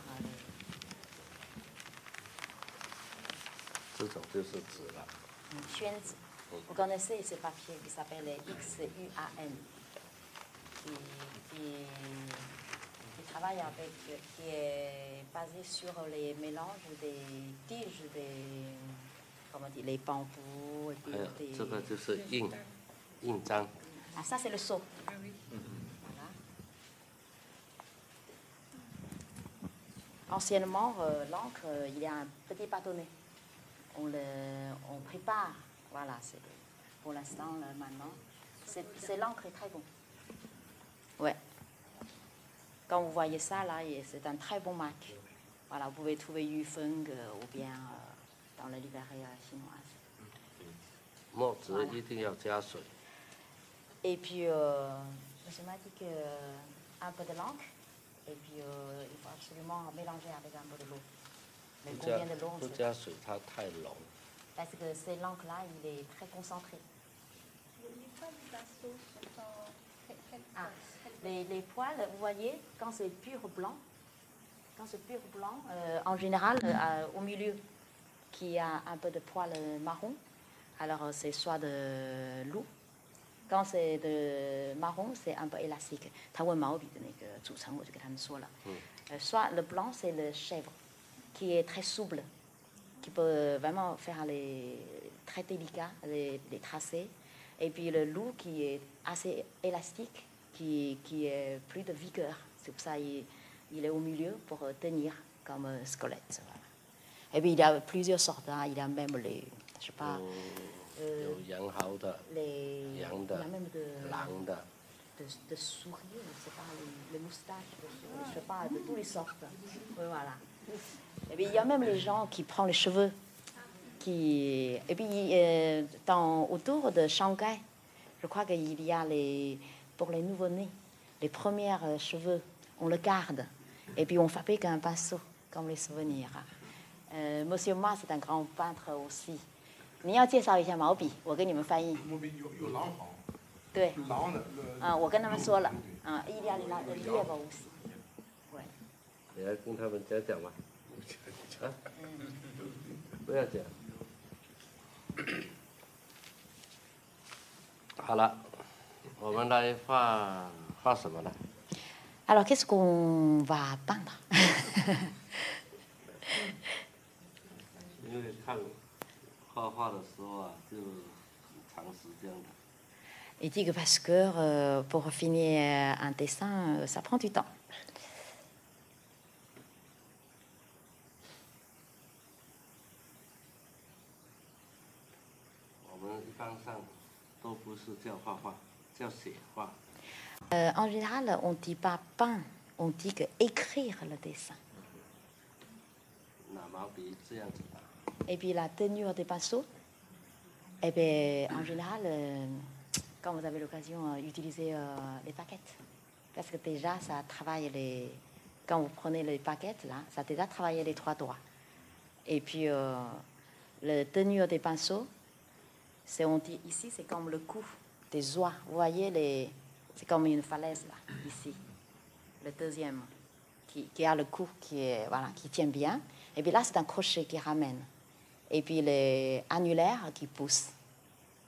这种就是纸了。 宣纸。Vous connaissez ce papier qui s'appelle X U A N, qui, qui, qui travaille avec, qui est basé sur les mélanges des tiges, des, comment dire, les bambous. Et puis des... 这个就是印印章。 Ah, ça c'est le seau. Voilà. Anciennement, euh, l'encre, euh, il y a un petit bâtonnet. On le, on prépare. Voilà, c'est pour l'instant, maintenant. C'est l'encre est très bon. Ouais. Quand vous voyez ça, là, c'est un très bon marque. Voilà, vous pouvez trouver Yufeng euh, ou bien euh, dans la librairie chinoise. Voilà. Et puis, euh, monsieur m'a dit qu'un peu de l'encre, et puis euh, il faut absolument mélanger avec un peu de l'eau. Mais combien de l'eau on sait pas. Parce que ces l'encre-là, il est très concentré. Ah, les, les poils, vous voyez, quand c'est pur blanc, quand c'est pur blanc, euh, en général, euh, au milieu, qui a un peu de poils marron, alors c'est soit de loup. Quand c'est de marron, c'est un peu élastique. Soit le blanc, c'est le chèvre, qui est très souple, qui peut vraiment faire les très délicats, les, les tracés. Et puis le loup qui est assez élastique, qui, qui est plus de vigueur. C'est pour ça qu'il il est au milieu pour tenir comme squelette. Voilà. Et puis il y a plusieurs sortes. Hein. Il y a même les, je sais pas, euh, les, il y a même de, de, de souris, je sais pas, les, les moustaches, je sais pas, de toutes les sortes. Oui, voilà. Et puis il y a même les gens qui prennent les cheveux. Qui... Et puis euh, dans, autour de Shanghai, je crois qu'il y a les, pour les nouveau-nés, les premiers cheveux, on le garde. Et puis on fabrique un pinceau comme les souvenirs. Euh, Monsieur Ma, c'est un grand peintre aussi. 你要介绍一下毛笔，我给你们翻译。 毛笔有有狼行。 对。 狼的。 啊，我跟他们说了，啊，伊利亚里拉的猎豹aussi。对。 你来跟他们讲讲吧。啊？不要讲。好了，我们来画画什么呢？ Alors, qu'est-ce qu'on va peindre? 因为看画画的时候啊，就很长时间的。 Il dit que parce que euh, pour finir un dessin, ça prend du temps. 我们一般上都不是叫画画，叫写画。 Euh, en général, on ne dit pas peindre, on dit que écrire le dessin. Et puis la tenue des pinceaux, eh bien, en général, euh, quand vous avez l'occasion d'utiliser euh, les paquettes, parce que déjà, ça travaille les... Quand vous prenez les paquettes, là, ça a déjà travaillé les trois doigts. Et puis, euh, la tenue des pinceaux, c'est, on dit ici, c'est comme le cou des oies. Vous voyez les... C'est comme une falaise, là, ici. Le deuxième, qui, qui a le cou qui, est, voilà, qui tient bien. Et puis là, c'est un crochet qui ramène. Et puis les annulaires qui poussent.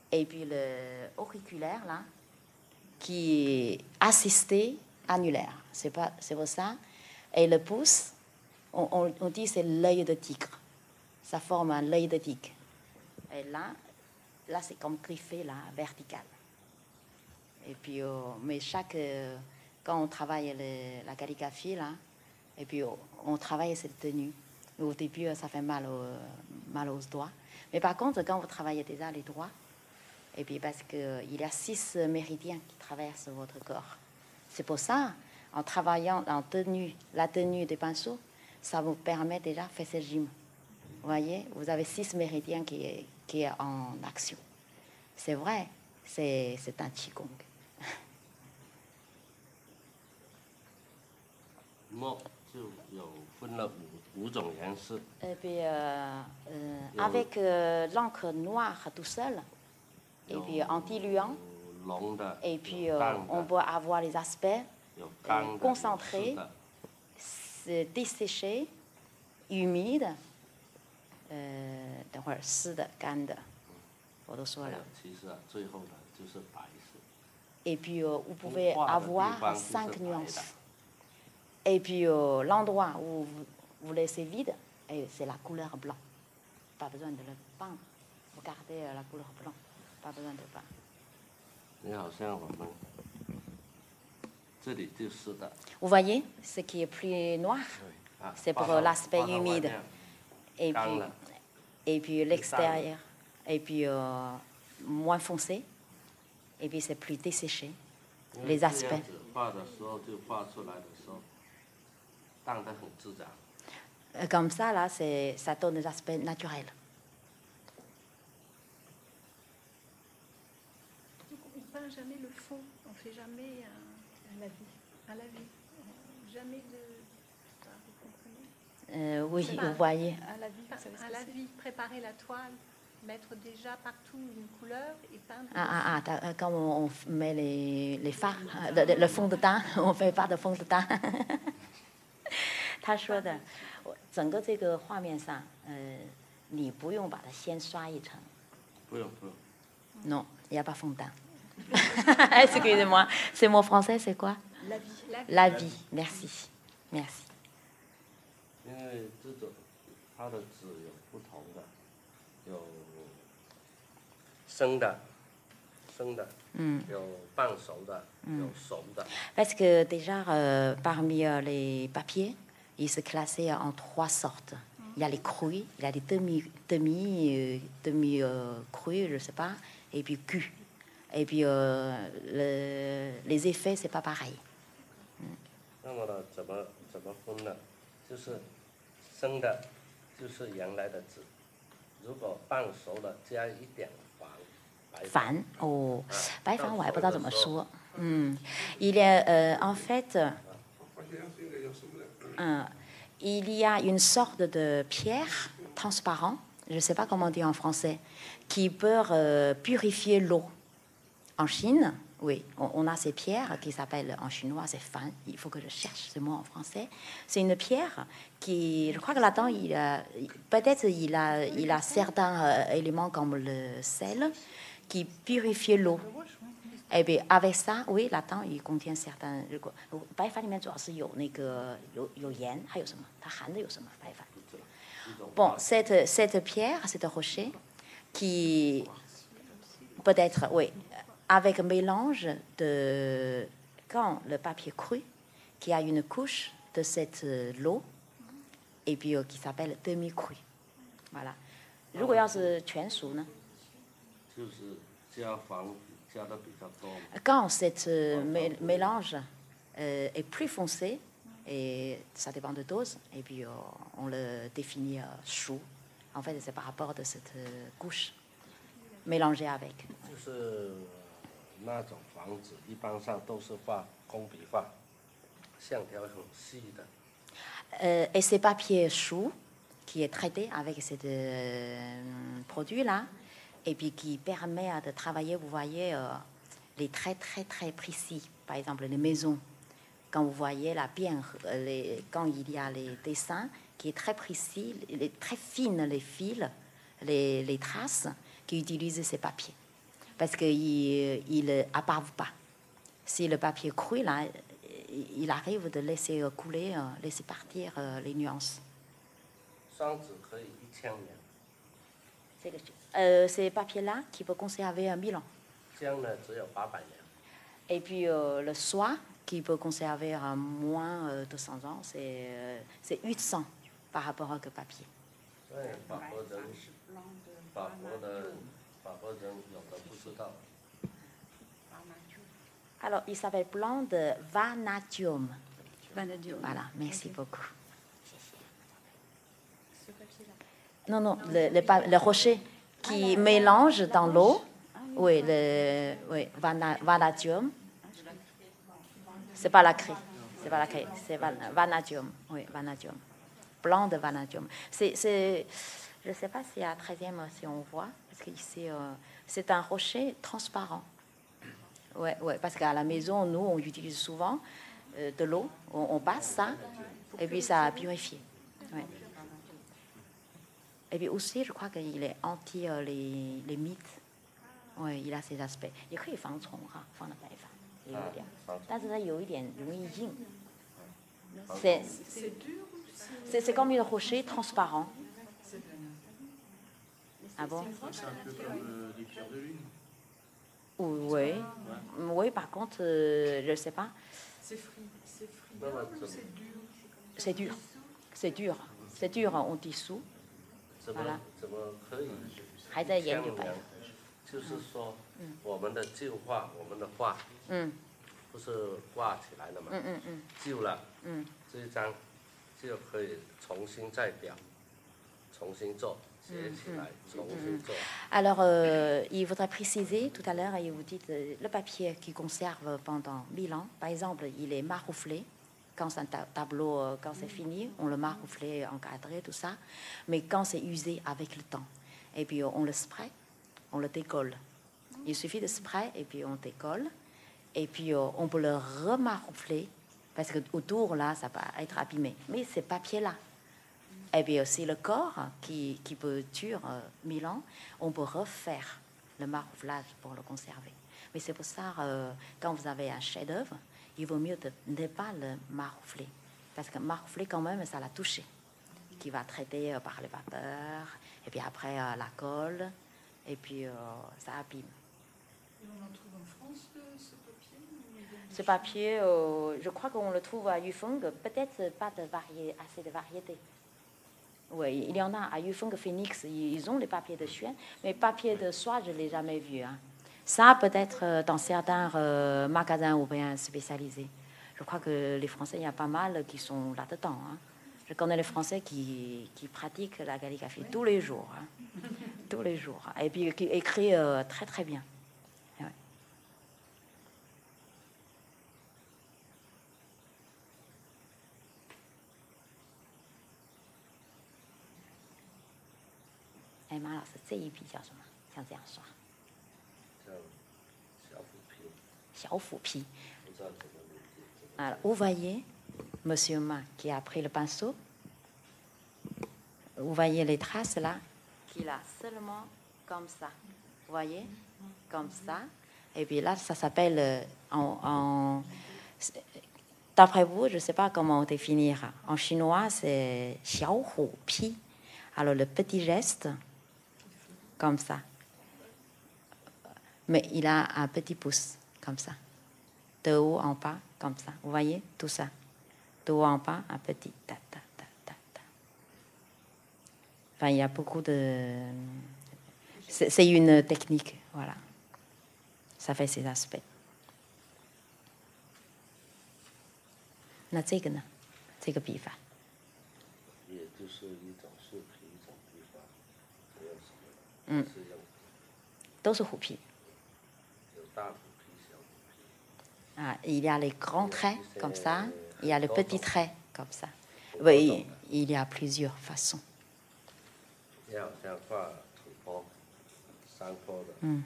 et puis le auriculaire, là, qui est assisté annulaire. C'est pas, c'est pour ça. Et le pouce, on, on, on dit c'est l'œil de tigre. Ça forme un œil de tigre. Et là, là c'est comme griffé, là, vertical. Et puis, euh, mais chaque... Euh, quand on travaille le, la calligraphie, là, et puis on, on travaille cette tenue. Au début, ça fait mal, au, mal aux doigts. Mais par contre, quand vous travaillez déjà les doigts, et puis parce qu'il y a six méridiens qui traversent votre corps. C'est pour ça, en travaillant en tenue, la tenue des pinceaux, ça vous permet déjà de faire ce gym. Vous voyez, vous avez six méridiens qui est, qui est en action. C'est vrai, c'est, c'est un qigong. 墨就有分了五五种颜色。 Et puis, euh, euh, avec euh, l'encre noire tout seul, et puis en diluant, et puis euh, on peut avoir les aspects euh, concentrés, desséchés, humides, euh, 等会儿湿的、干的，我都说了。 其实啊，最后呢就是白色。 Et puis euh, vous pouvez avoir cinq nuances. Et puis euh, l'endroit où vous, vous laissez vide, c'est la couleur blanc. Pas besoin de le peindre. Vous gardez euh, la couleur blanc. Pas besoin de peindre. 你好像我们这里就是的。 Vous voyez, ce qui est plus noir, c'est pour l'aspect humide. Et puis, et puis l'extérieur, et puis euh, moins foncé. Et puis c'est plus desséché. Les aspects. Comme ça, là, c'est, ça donne des aspects naturels. Donc on ne peint jamais le fond, on ne fait jamais un, à la vie. À la vie. Jamais de... Vous comprenez? Euh, oui, Enfin, vous voyez. À la vie, à la vie, préparer la toile, mettre déjà partout une couleur et peindre. Ah, ah, ah, quand on met les, les fards, le, le fond de teint, on ne fait pas de fond de teint. 他说的，整个这个画面上，呃，你不用把它先刷一层。 不用不用。 Non, il n'y a pas fond de teint. Excusez-moi, c'est mon français, c'est quoi? La vie. La vie, merci, merci. 因为这种它的纸有不同的，有生的，生的，嗯，有半熟的，有熟的。 Parce que déjà, euh, parmi euh, les papiers, ils se classaient en trois sortes. Il y a les crus, il y a les demi, demi, euh, demi euh, crus, je ne sais pas, et puis cul. Et puis euh, le, les effets, c'est pas pareil. 那么呢，怎么怎么分呢？就是生的，就是原来的纸，如果半熟了，加一点黄，白矾哦，白矾我还不知道怎么说。嗯，il y a euh, en fait, euh, il y a une sorte de pierre transparent, je ne sais pas comment dire en français, qui peut euh, purifier l'eau. En Chine, oui, on, on a ces pierres qui s'appellent en chinois, c'est fan. Il faut que je cherche ce mot en français. C'est une pierre qui, je crois que là-dedans, il a, peut-être il a, il a certains euh, éléments comme le sel qui purifient l'eau. Et bien avec ça, oui, là-dedans, il contient certains. 白矾里面主要是有那个有有盐，还有什么？它含的有什么？白矾。Bon, cette cette pierre, cette rocher, qui peut-être, oui. Avec un mélange de, quand le papier cru, qui a une couche de cette l'eau, et puis euh, qui s'appelle demi-cru. Voilà. 如果要是全熟呢？ Quand cette euh, mélange euh, est plus foncé, et ça dépend de dose, et puis euh, on le définit euh, chaud. En fait, c'est par rapport de cette euh, couche mélangée avec. 那种房子一般上都是画工笔画，线条很细的。 Euh, et ces papiers choux qui est traité avec ce euh, produit-là, et puis qui permet de travailler, vous voyez, euh, les traits très très précis. Par exemple, les maisons, quand vous voyez là bien, les, quand il y a les dessins qui est très précis, les, très fines les fils, les, les traces qui utilisent ces papiers. parce qu'il il appave pas. Si le papier coule, là, il arrive de laisser couler, laisser partir les nuances. C'est euh, ces papiers-là qui peuvent conserver mille ans. Et puis euh, le soie qui peut conserver à moins de deux cents ans, c'est euh, huit cents par rapport au papier. Alors, il s'appelle blanc de vanadium. Vanadium. Voilà, merci Okay. beaucoup. Ce papier-là. Non, non, le, le, le rocher qui ah, mélange la, dans l'eau. Ah, oui, le oui, vana, vanadium. C'est pas la craie. C'est pas la craie, c'est van, vanadium. Oui, vanadium. Blanc de vanadium. C'est, je ne sais pas si à treizième, si on voit, parce que ici, euh, c'est un rocher transparent. Oui, ouais, parce qu'à la maison, nous, on utilise souvent euh, de l'eau, on, on passe ça, et puis ça purifie. Ouais. Et puis aussi, je crois qu'il est anti euh, les, les mythes. Oui, il a ces aspects. Il peut faire虫哈，放了白发，也有点，但是它有一点容易硬。C'est c'est comme un rocher transparent. Ah bon? C'est un peu comme euh, les pierres de lune. Oui, ouais. Oui, par contre, euh, je ne sais pas. C'est friable ou c'est dur? C'est dur. C'est dur. C'est dur, on dissout. Voilà. 还在研究白。 就是说，我们的旧画，我们的画，嗯，不是挂起来了嘛，嗯嗯嗯，旧了，嗯，这一张就可以重新再裱，重新做。 Alors, euh, il voudrait préciser, tout à l'heure, il vous dit euh, le papier qui conserve pendant mille ans, par exemple, il est marouflé. Quand c'est un ta tableau, euh, quand c'est fini, on le marouflé, encadré, tout ça. Mais quand c'est usé avec le temps, et puis on le spray, on le décolle. Il suffit de spray, et puis on décolle. Et puis euh, on peut le remaroufler, parce que autour, là, ça peut être abîmé. Mais ce papier-là, et bien aussi le corps qui, qui peut durer euh, mille ans, on peut refaire le marouflage pour le conserver. Mais c'est pour ça, euh, quand vous avez un chef-d'œuvre, il vaut mieux de ne pas le maroufler. Parce que maroufler, quand même, ça l'a touché. Qui va traiter euh, par les vapeurs, et puis après euh, la colle, et puis euh, ça abîme. Et on en trouve en France, ce papier? Ce papier, euh, je crois qu'on le trouve à Yufeng, peut-être pas de varié, assez de variété. Oui, il y en a à Yufeng, Phoenix, ils ont les papiers de chien, mais papier de soie, je ne l'ai jamais vu. Hein. Ça, peut-être dans certains euh, magasins européens spécialisés. Je crois que les Français, il y a pas mal qui sont là-dedans. Hein. Je connais les Français qui, qui pratiquent la calligraphie tous les jours. Hein. Tous les jours. Et puis qui écrivent euh, très très bien. Ouais. Eh, 马老师，这一批叫什么？像这样刷。 叫小虎皮。 小虎皮。Alors, vous voyez, Monsieur Ma qui a pris le pinceau. Vous voyez les traces là, qu'il a seulement comme ça. Vous voyez, comme ça. Et puis là, ça s'appelle en, en d'après vous, je ne sais pas comment définir. En chinois, c'est xiao hu pi. Alors le petit geste. Comme ça. Mais il a un petit pouce, comme ça. De haut en bas, comme ça. Vous voyez, tout ça. De haut en bas, un petit. Ta, ta, ta, ta, ta. Enfin, il y a beaucoup de... C'est une technique, voilà. Ça fait ces aspects. 那这个呢？这个笔法。 也就是一种树皮，一种笔法，没有什么。 嗯，都是虎皮。Ah, il y a les grands traits comme ça, il y a les petits traits comme ça. Oui, il y a plusieurs façons. Mm.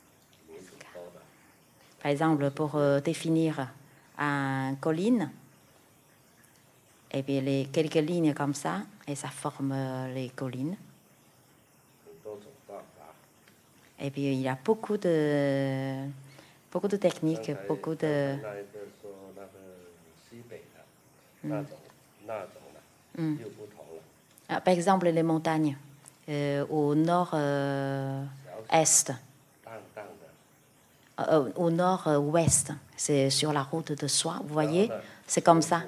Par exemple, pour euh, définir une colline, et puis les quelques lignes comme ça, et ça forme les collines. Et puis il y a beaucoup de, beaucoup de techniques, beaucoup de... Mm. Ah, par exemple, les montagnes euh, au nord-est, euh, euh, au nord-ouest, c'est sur la route de soie, vous voyez, c'est comme ça.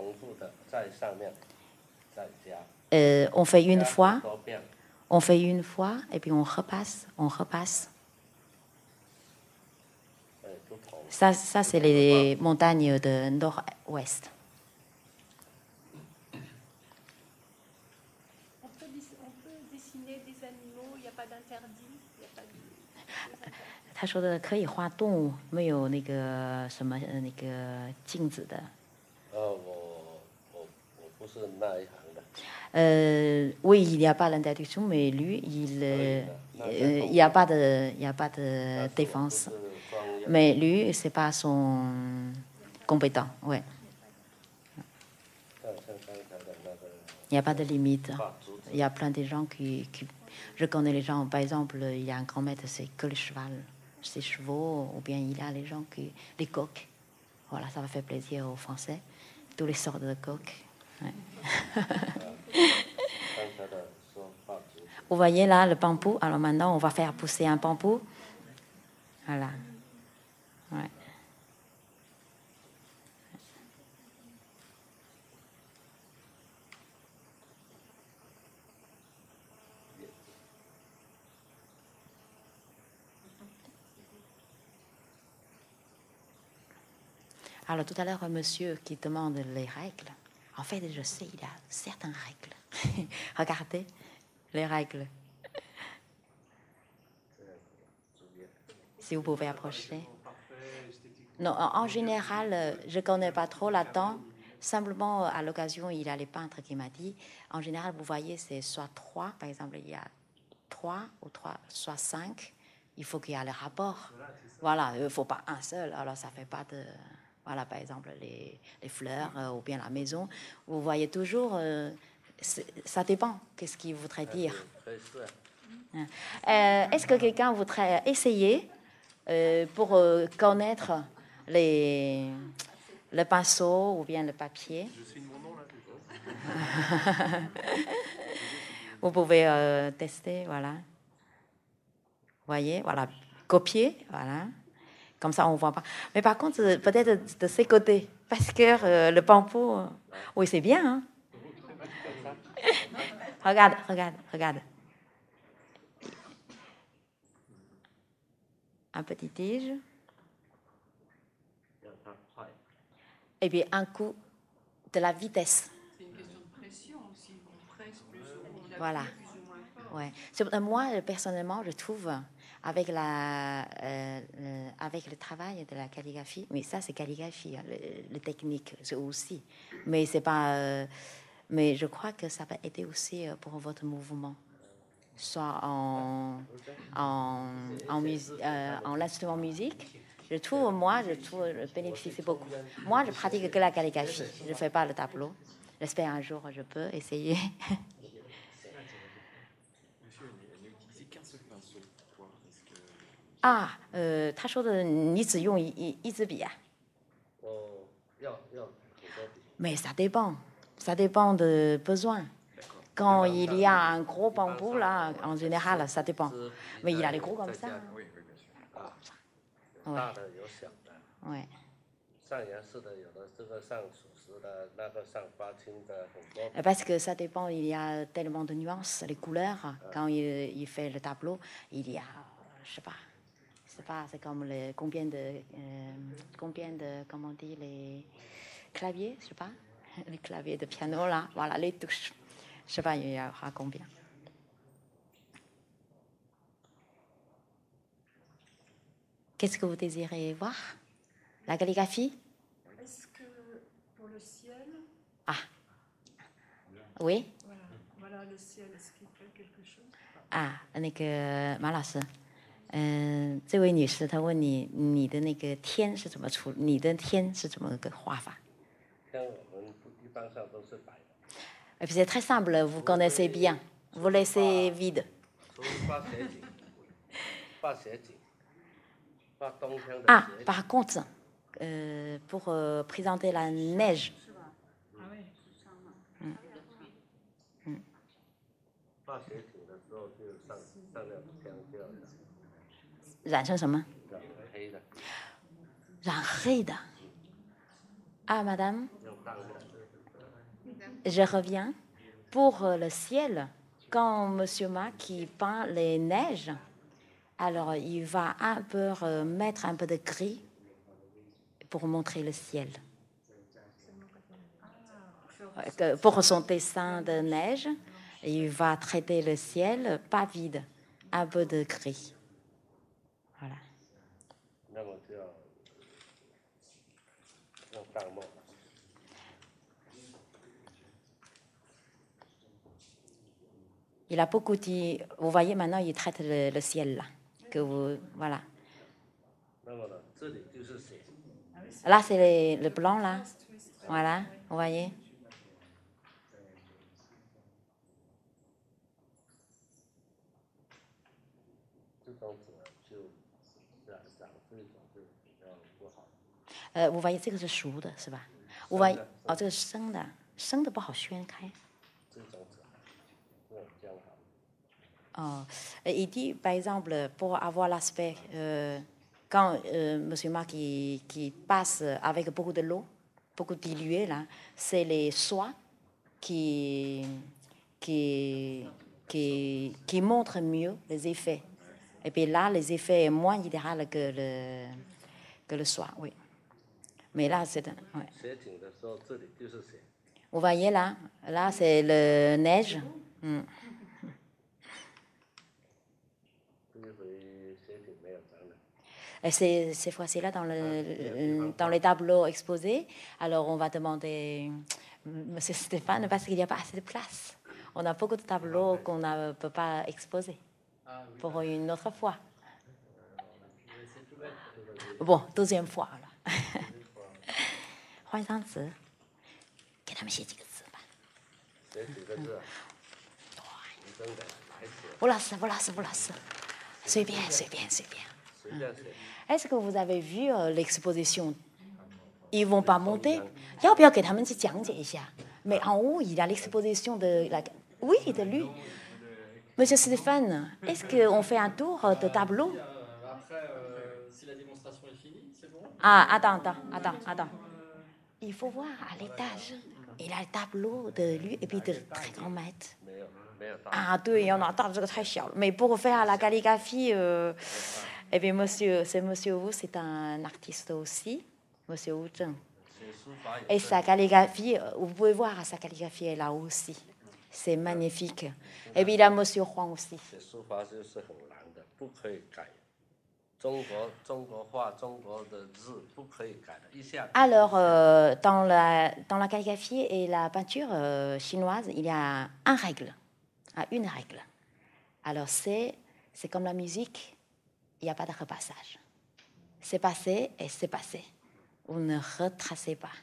Euh, on fait une fois, on fait une fois, et puis on repasse, on repasse. Ça, ça c'est les montagnes de nord-ouest. On peut, on peut dessiner des animaux, il n'y a pas d'interdit, il n'y a pas de... 他说的可以画动物，没有那个什么那个镜子的。 呃，我我我不是那一行的。 Euh, oui, il n'y a pas l'interdiction, mais lui, il n'y euh, a pas de, il y a pas de défense. Mais lui, c'est pas son compétent, ouais. Il n'y a pas de limite. Il y a plein de gens qui, qui... Je connais les gens, par exemple, il y a un grand maître, c'est que le cheval, ses chevaux, ou bien il y a les gens qui... les coqs. Voilà, ça va faire plaisir aux Français. Tous les sortes de coqs. Ouais. Vous voyez là le pampou. Alors maintenant, on va faire pousser un pampou. Voilà. Ouais. Alors tout à l'heure, un monsieur qui demande les règles. En fait, je sais, il y a certaines règles. Regardez les règles. Si vous pouvez approcher. Non, en général, je ne connais pas trop là-dedans. Simplement, à l'occasion, il y a les peintres qui m'ont dit, en général, vous voyez, c'est soit trois, par exemple, il y a trois ou trois, soit cinq. Il faut qu'il y ait le rapport. Voilà, il ne faut pas un seul. Alors, ça ne fait pas de... Voilà, par exemple, les, les fleurs euh, ou bien la maison. Vous voyez toujours, euh, ça dépend. Qu'est-ce qu'il voudrait dire? euh, Est-ce que quelqu'un voudrait essayer euh, pour euh, connaître les, le pinceau ou bien le papier? Je signe mon nom là. Vous pouvez euh, tester, voilà. Vous voyez, voilà, copier, voilà. Comme ça, on ne voit pas. Mais par contre, peut-être de ces côtés. Parce que euh, le pampou... Euh, oui, c'est bien. Hein? Regarde, regarde, regarde. Un petit tige. Et puis un coup de la vitesse. C'est une question de pression aussi. On presse plus ou on appuie voilà. plus ou moins fort. Ouais. Moi, personnellement, je trouve... Avec, la, euh, le, avec le travail de la calligraphie, mais ça c'est calligraphie, hein, le, le technique c'est aussi, mais c'est pas, euh, mais je crois que ça va aider aussi pour votre mouvement, soit en en en, mus, euh, en l'instrument musique. Je trouve, moi, je trouve je bénéficie beaucoup. Moi, je pratique que la calligraphie, je ne fais pas le tableau. J'espère un jour je peux essayer.啊，呃，他说的你只用一一一支笔啊？ 哦，要要很多笔。 Mais ça dépend, ça dépend de besoin. Quand il y a un gros bambou là, en général, ça dépend. Mais il y a les gros comme ça. Oui, oui, bien sûr. Ah, ouais. 大的有小的。 Ouais. 上颜色的有的，这个上属实的，那个上发青的，很多。 Parce que ça dépend, il y a tellement de nuances, les couleurs. Quand il, il fait le tableau, il y a, je sais pas. C'est pas, c'est comme les, combien de, euh, combien de, comment on dit, les claviers, je sais pas, les claviers de piano là, voilà, les touches, je sais pas, il y aura combien. Qu'est-ce que vous désirez voir? La calligraphie? Est-ce que pour le ciel? Ah, oui. Voilà, voilà le ciel, est-ce qu'il fait quelque chose? 啊，那个马老师。嗯、呃，这位女士她问你，你的那个天是怎么出？你的天是怎么个画法？ 天我们一般上都是白的。 Et puis c'est très simple, vous connaissez bien, vous laissez vide. Ah, par contre, euh, pour euh, présenter la neige. Mm. Mm. 染成什么？染黑的。Ah, madame, je reviens. Pour le ciel, quand monsieur Ma qui peint les neiges, alors il va un peu mettre un peu de gris pour montrer le ciel. Pour son dessin de neige, il va traiter le ciel pas vide, un peu de gris. Voilà. Il a beaucoup dit. Vous voyez maintenant, il traite le, le ciel là. Que vous, voilà. Là, c'est les, le blanc là. Voilà, vous voyez. Euh, vous voyez, 这个是熟的，是吧？vous voyez， 哦，这个是生的，生的不好宣开。Oh. Il dit, par exemple, pour avoir l'aspect, euh, quand euh, monsieur Ma qui, qui passe avec beaucoup de l'eau, beaucoup diluée, là, c'est les soies qui, qui, qui, qui montrent mieux les effets. Et puis là, les effets sont moins idéaux que le, que le soie, oui. Mais là, c'est... Ouais. Vous voyez là, là, c'est le neige. Mm. Et ces, ces fois-ci-là, dans, le, dans les tableaux exposés, alors on va demander, monsieur Stéphane, parce qu'il n'y a pas assez de place. On a beaucoup de tableaux qu'on ne peut pas exposer pour une autre fois. Bon, deuxième fois. 换一张纸，给他们写几个字吧。写几个字？对。不老师，不老师，不老师，随便，随便，随便。Est-ce que vous avez vu l'exposition? Ils vont pas monter. 要不要给他们去讲解一下 Mais en haut, il y a l'exposition de la... Oui, de lui. Monsieur Stéphane, est-ce qu'on fait un tour de tableau? Après, si la démonstration est finie, c'est bon? Ah, attends, attends, attends, attends. Il faut voir à l'étage. Il a le tableau de lui et puis de très grand maître. Ah, oui, on a très cher. Mais pour faire la calligraphie, euh, et bien, monsieur, c'est monsieur Wu, c'est un artiste aussi, monsieur Wu Zheng. Et sa calligraphie, vous pouvez voir sa calligraphie est là aussi. C'est magnifique. Et puis il y a monsieur Huang aussi. Alors, euh, dans, la, dans la calligraphie et la peinture euh, chinoise, il y a une règle. Ah, une règle. Alors, c'est, c'est comme la musique, il n'y a pas de repassage. C'est passé et c'est passé. Vous ne retracez pas.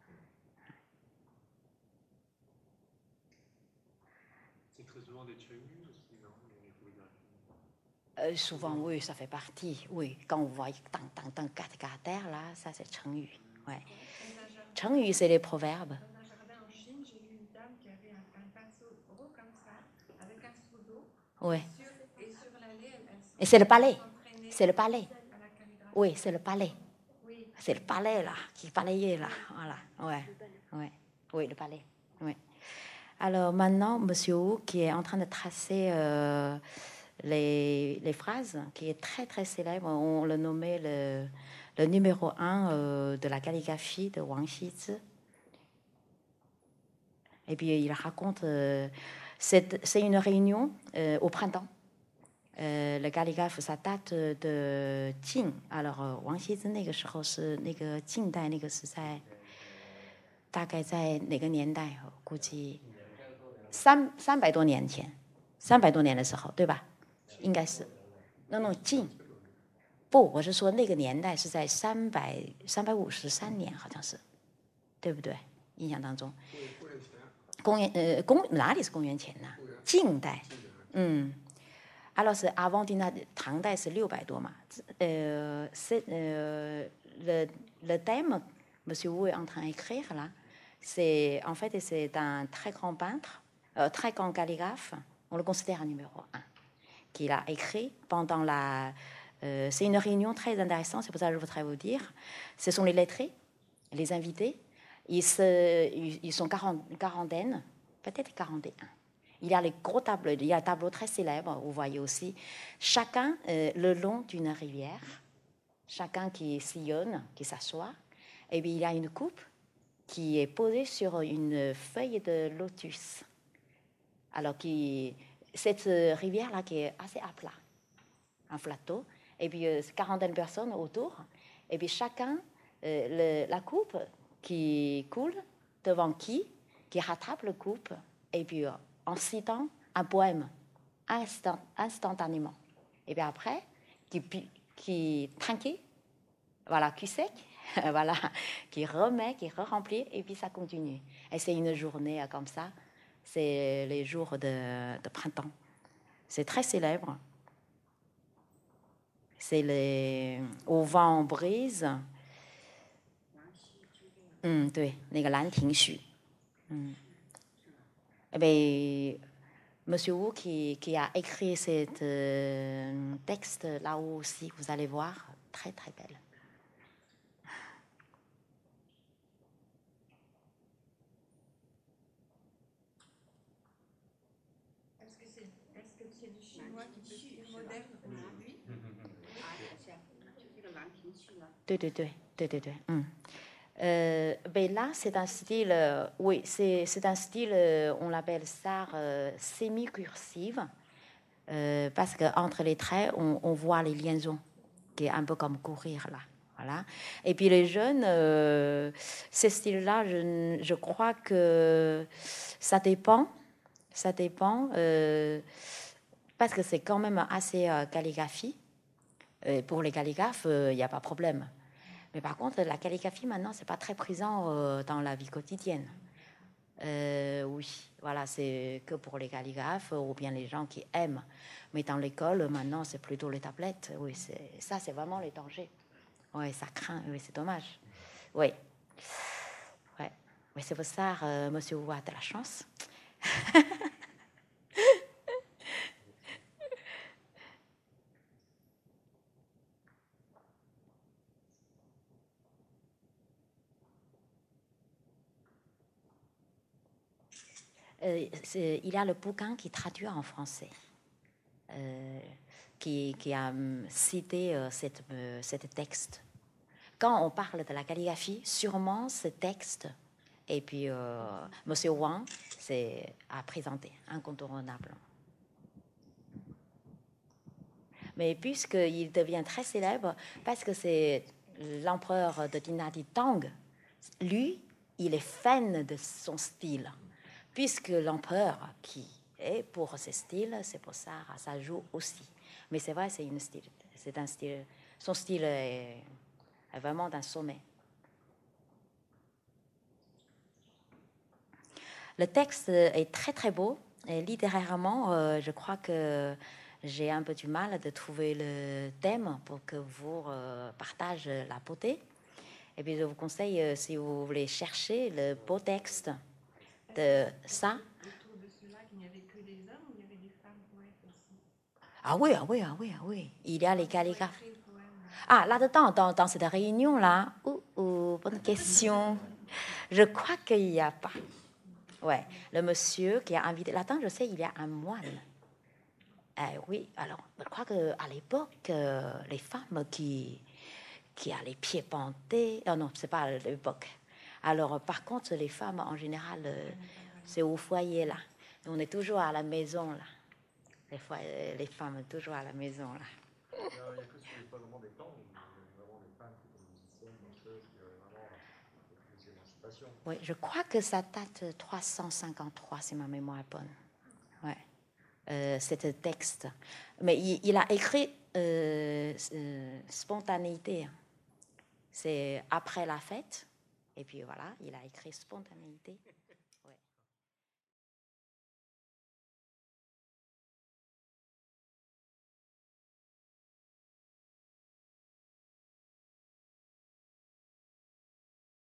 C'est très souvent des chengyu aussi, non? Euh, souvent, oui, ça fait partie. Oui, quand vous voyez tant, tant, tant, quatre caractères, là, ça c'est chengyu. Ouais. Chengyu, c'est les proverbes. Dans un jardin en Chine, j'ai vu une dame qui avait un, un pinceau gros comme ça, avec un seau d'eau. Oui. Et sur, et sur l'allée, elle, elle Et c'est le palais. C'est le palais. Oui, c'est le palais. Oui. C'est le palais, là, qui balayait, là. Voilà. Ouais. Ouais. Oui, le palais. Oui. Alors maintenant, monsieur Wu, qui est en train de tracer euh, les, les phrases, qui est très, très célèbre, on le nommait le, le numéro un euh, de la calligraphie de Wang Xizhi. Et puis, il raconte... Euh, c'est, c'est une réunion euh, au printemps. Euh, le calligraphe, ça date de Jing. Alors, Wang Xizhi, 那个时候是那个近代，那个是在大概在哪个年代？估计三三百多年前，三百多年的时候，对吧？应该是。那种近不，我是说那个年代是在三百三百五十三年，好像是，对不对？印象当中，公元呃公哪里是公元前呢？近代，嗯。 Alors, c'est avant dynastie Tang Dai, c'est six cents多嘛. Euh, c'est, euh, le, le thème, M. Wu est en train d'écrire là, c'est, en fait, c'est un très grand peintre, euh, très grand calligraphe, on le considère un numéro un, qu'il a écrit pendant la... Euh, c'est une réunion très intéressante, c'est pour ça que je voudrais vous dire. Ce sont les lettrés, les invités. Ils, se, ils, ils sont quarante, quarantaine, peut-être quarante et un. Il y a les gros tableaux, il y a un tableau très célèbre, vous voyez aussi, chacun euh, le long d'une rivière, chacun qui sillonne, qui s'assoit, et puis il y a une coupe qui est posée sur une feuille de lotus. Alors, qui, cette rivière-là qui est assez à plat, un plateau, et puis euh, quarantaine de personnes autour, et puis chacun, euh, le, la coupe qui coule devant qui, qui rattrape la coupe, et puis euh, en citant un poème instant, instantanément. Et puis après, qui, qui trinquait, voilà, qui sec, voilà, qui remet, qui re-remplit, et puis ça continue. Et c'est une journée comme ça, c'est les jours de, de printemps. C'est très célèbre. C'est les, au vent brise. 嗯，对，那个兰亭序，嗯，eh bien, Monsieur Wu qui, qui a écrit ce euh, texte là aussi, vous allez voir, très très belle. Est-ce que c'est est-ce que c'est du chinois qui peut être moderne aujourd'hui? 对对对对对对，嗯。Euh, ben là, c'est un style, euh, oui, c'est, c'est un style, euh, on l'appelle ça euh, semi-cursive, euh, parce qu'entre les traits, on, on voit les liaisons, qui est un peu comme courir là. Voilà. Et puis les jeunes, euh, ce style-là, je, je crois que ça dépend, ça dépend, euh, parce que c'est quand même assez euh, calligraphie. Et pour les calligraphes, il euh, n'y a pas de problème. Mais par contre, la calligraphie, maintenant, c'est pas très présent euh, dans la vie quotidienne. Euh, oui, voilà, c'est que pour les calligraphes ou bien les gens qui aiment. Mais dans l'école, maintenant, c'est plutôt les tablettes. Oui, c'est, ça, c'est vraiment les dangers. Oui, ça craint. Oui, c'est dommage. Oui. Ouais. Oui, c'est pour ça, euh, Monsieur Wu a de la chance. Euh, il y a le bouquin qui traduit en français, euh, qui, qui a cité euh, cette, euh, cette texte. Quand on parle de la calligraphie, sûrement ce texte, et puis euh, Monsieur Wang c'est à présenter, incontournable. Mais puisqu'il devient très célèbre, parce que c'est l'empereur de dynastie Tang, lui, il est fan de son style. Puisque l'empereur qui est pour ce style, c'est pour ça ça joue aussi. Mais c'est vrai, c'est une style, c'est un style. Son style est, est vraiment d'un sommet. Le texte est très très beau et littérairement, euh, je crois que j'ai un peu du mal de trouver le thème pour que vous euh, partagez la beauté. Et puis je vous conseille, euh, si vous voulez chercher le beau texte de ça. Autour de cela, il n'y avait que des hommes ou il y avait des femmes poètes aussi? Ah oui, ah oui, ah oui, ah oui. Il y a les calligraphes. Ah, là-dedans, dans, dans cette réunion-là, oh, oh, bonne question. Je crois qu'il n'y a pas. Ouais, le monsieur qui a invité. Là-dedans, je sais, il y a un moine. Eh oui, alors, je crois qu'à l'époque, euh, les femmes qui, qui a les pieds pendés. Oh non, c'est pas à l'époque. Alors, par contre, les femmes, en général, euh, c'est au foyer, là. On est toujours à la maison, là. Les, foyers, les femmes, toujours à la maison, là. Il n'y a que sur les vraiment des temps où il y avait vraiment des femmes qui étaient musiciennes, danseuses, il y avait vraiment plus d'émancipation. Oui, je crois que ça date de trois cent cinquante-trois, si ma mémoire est bonne. Ouais. Euh, c'était texte. Mais il, il a écrit euh, euh, spontanéité. C'est après la fête. Et puis voilà, il a écrit spontanéité.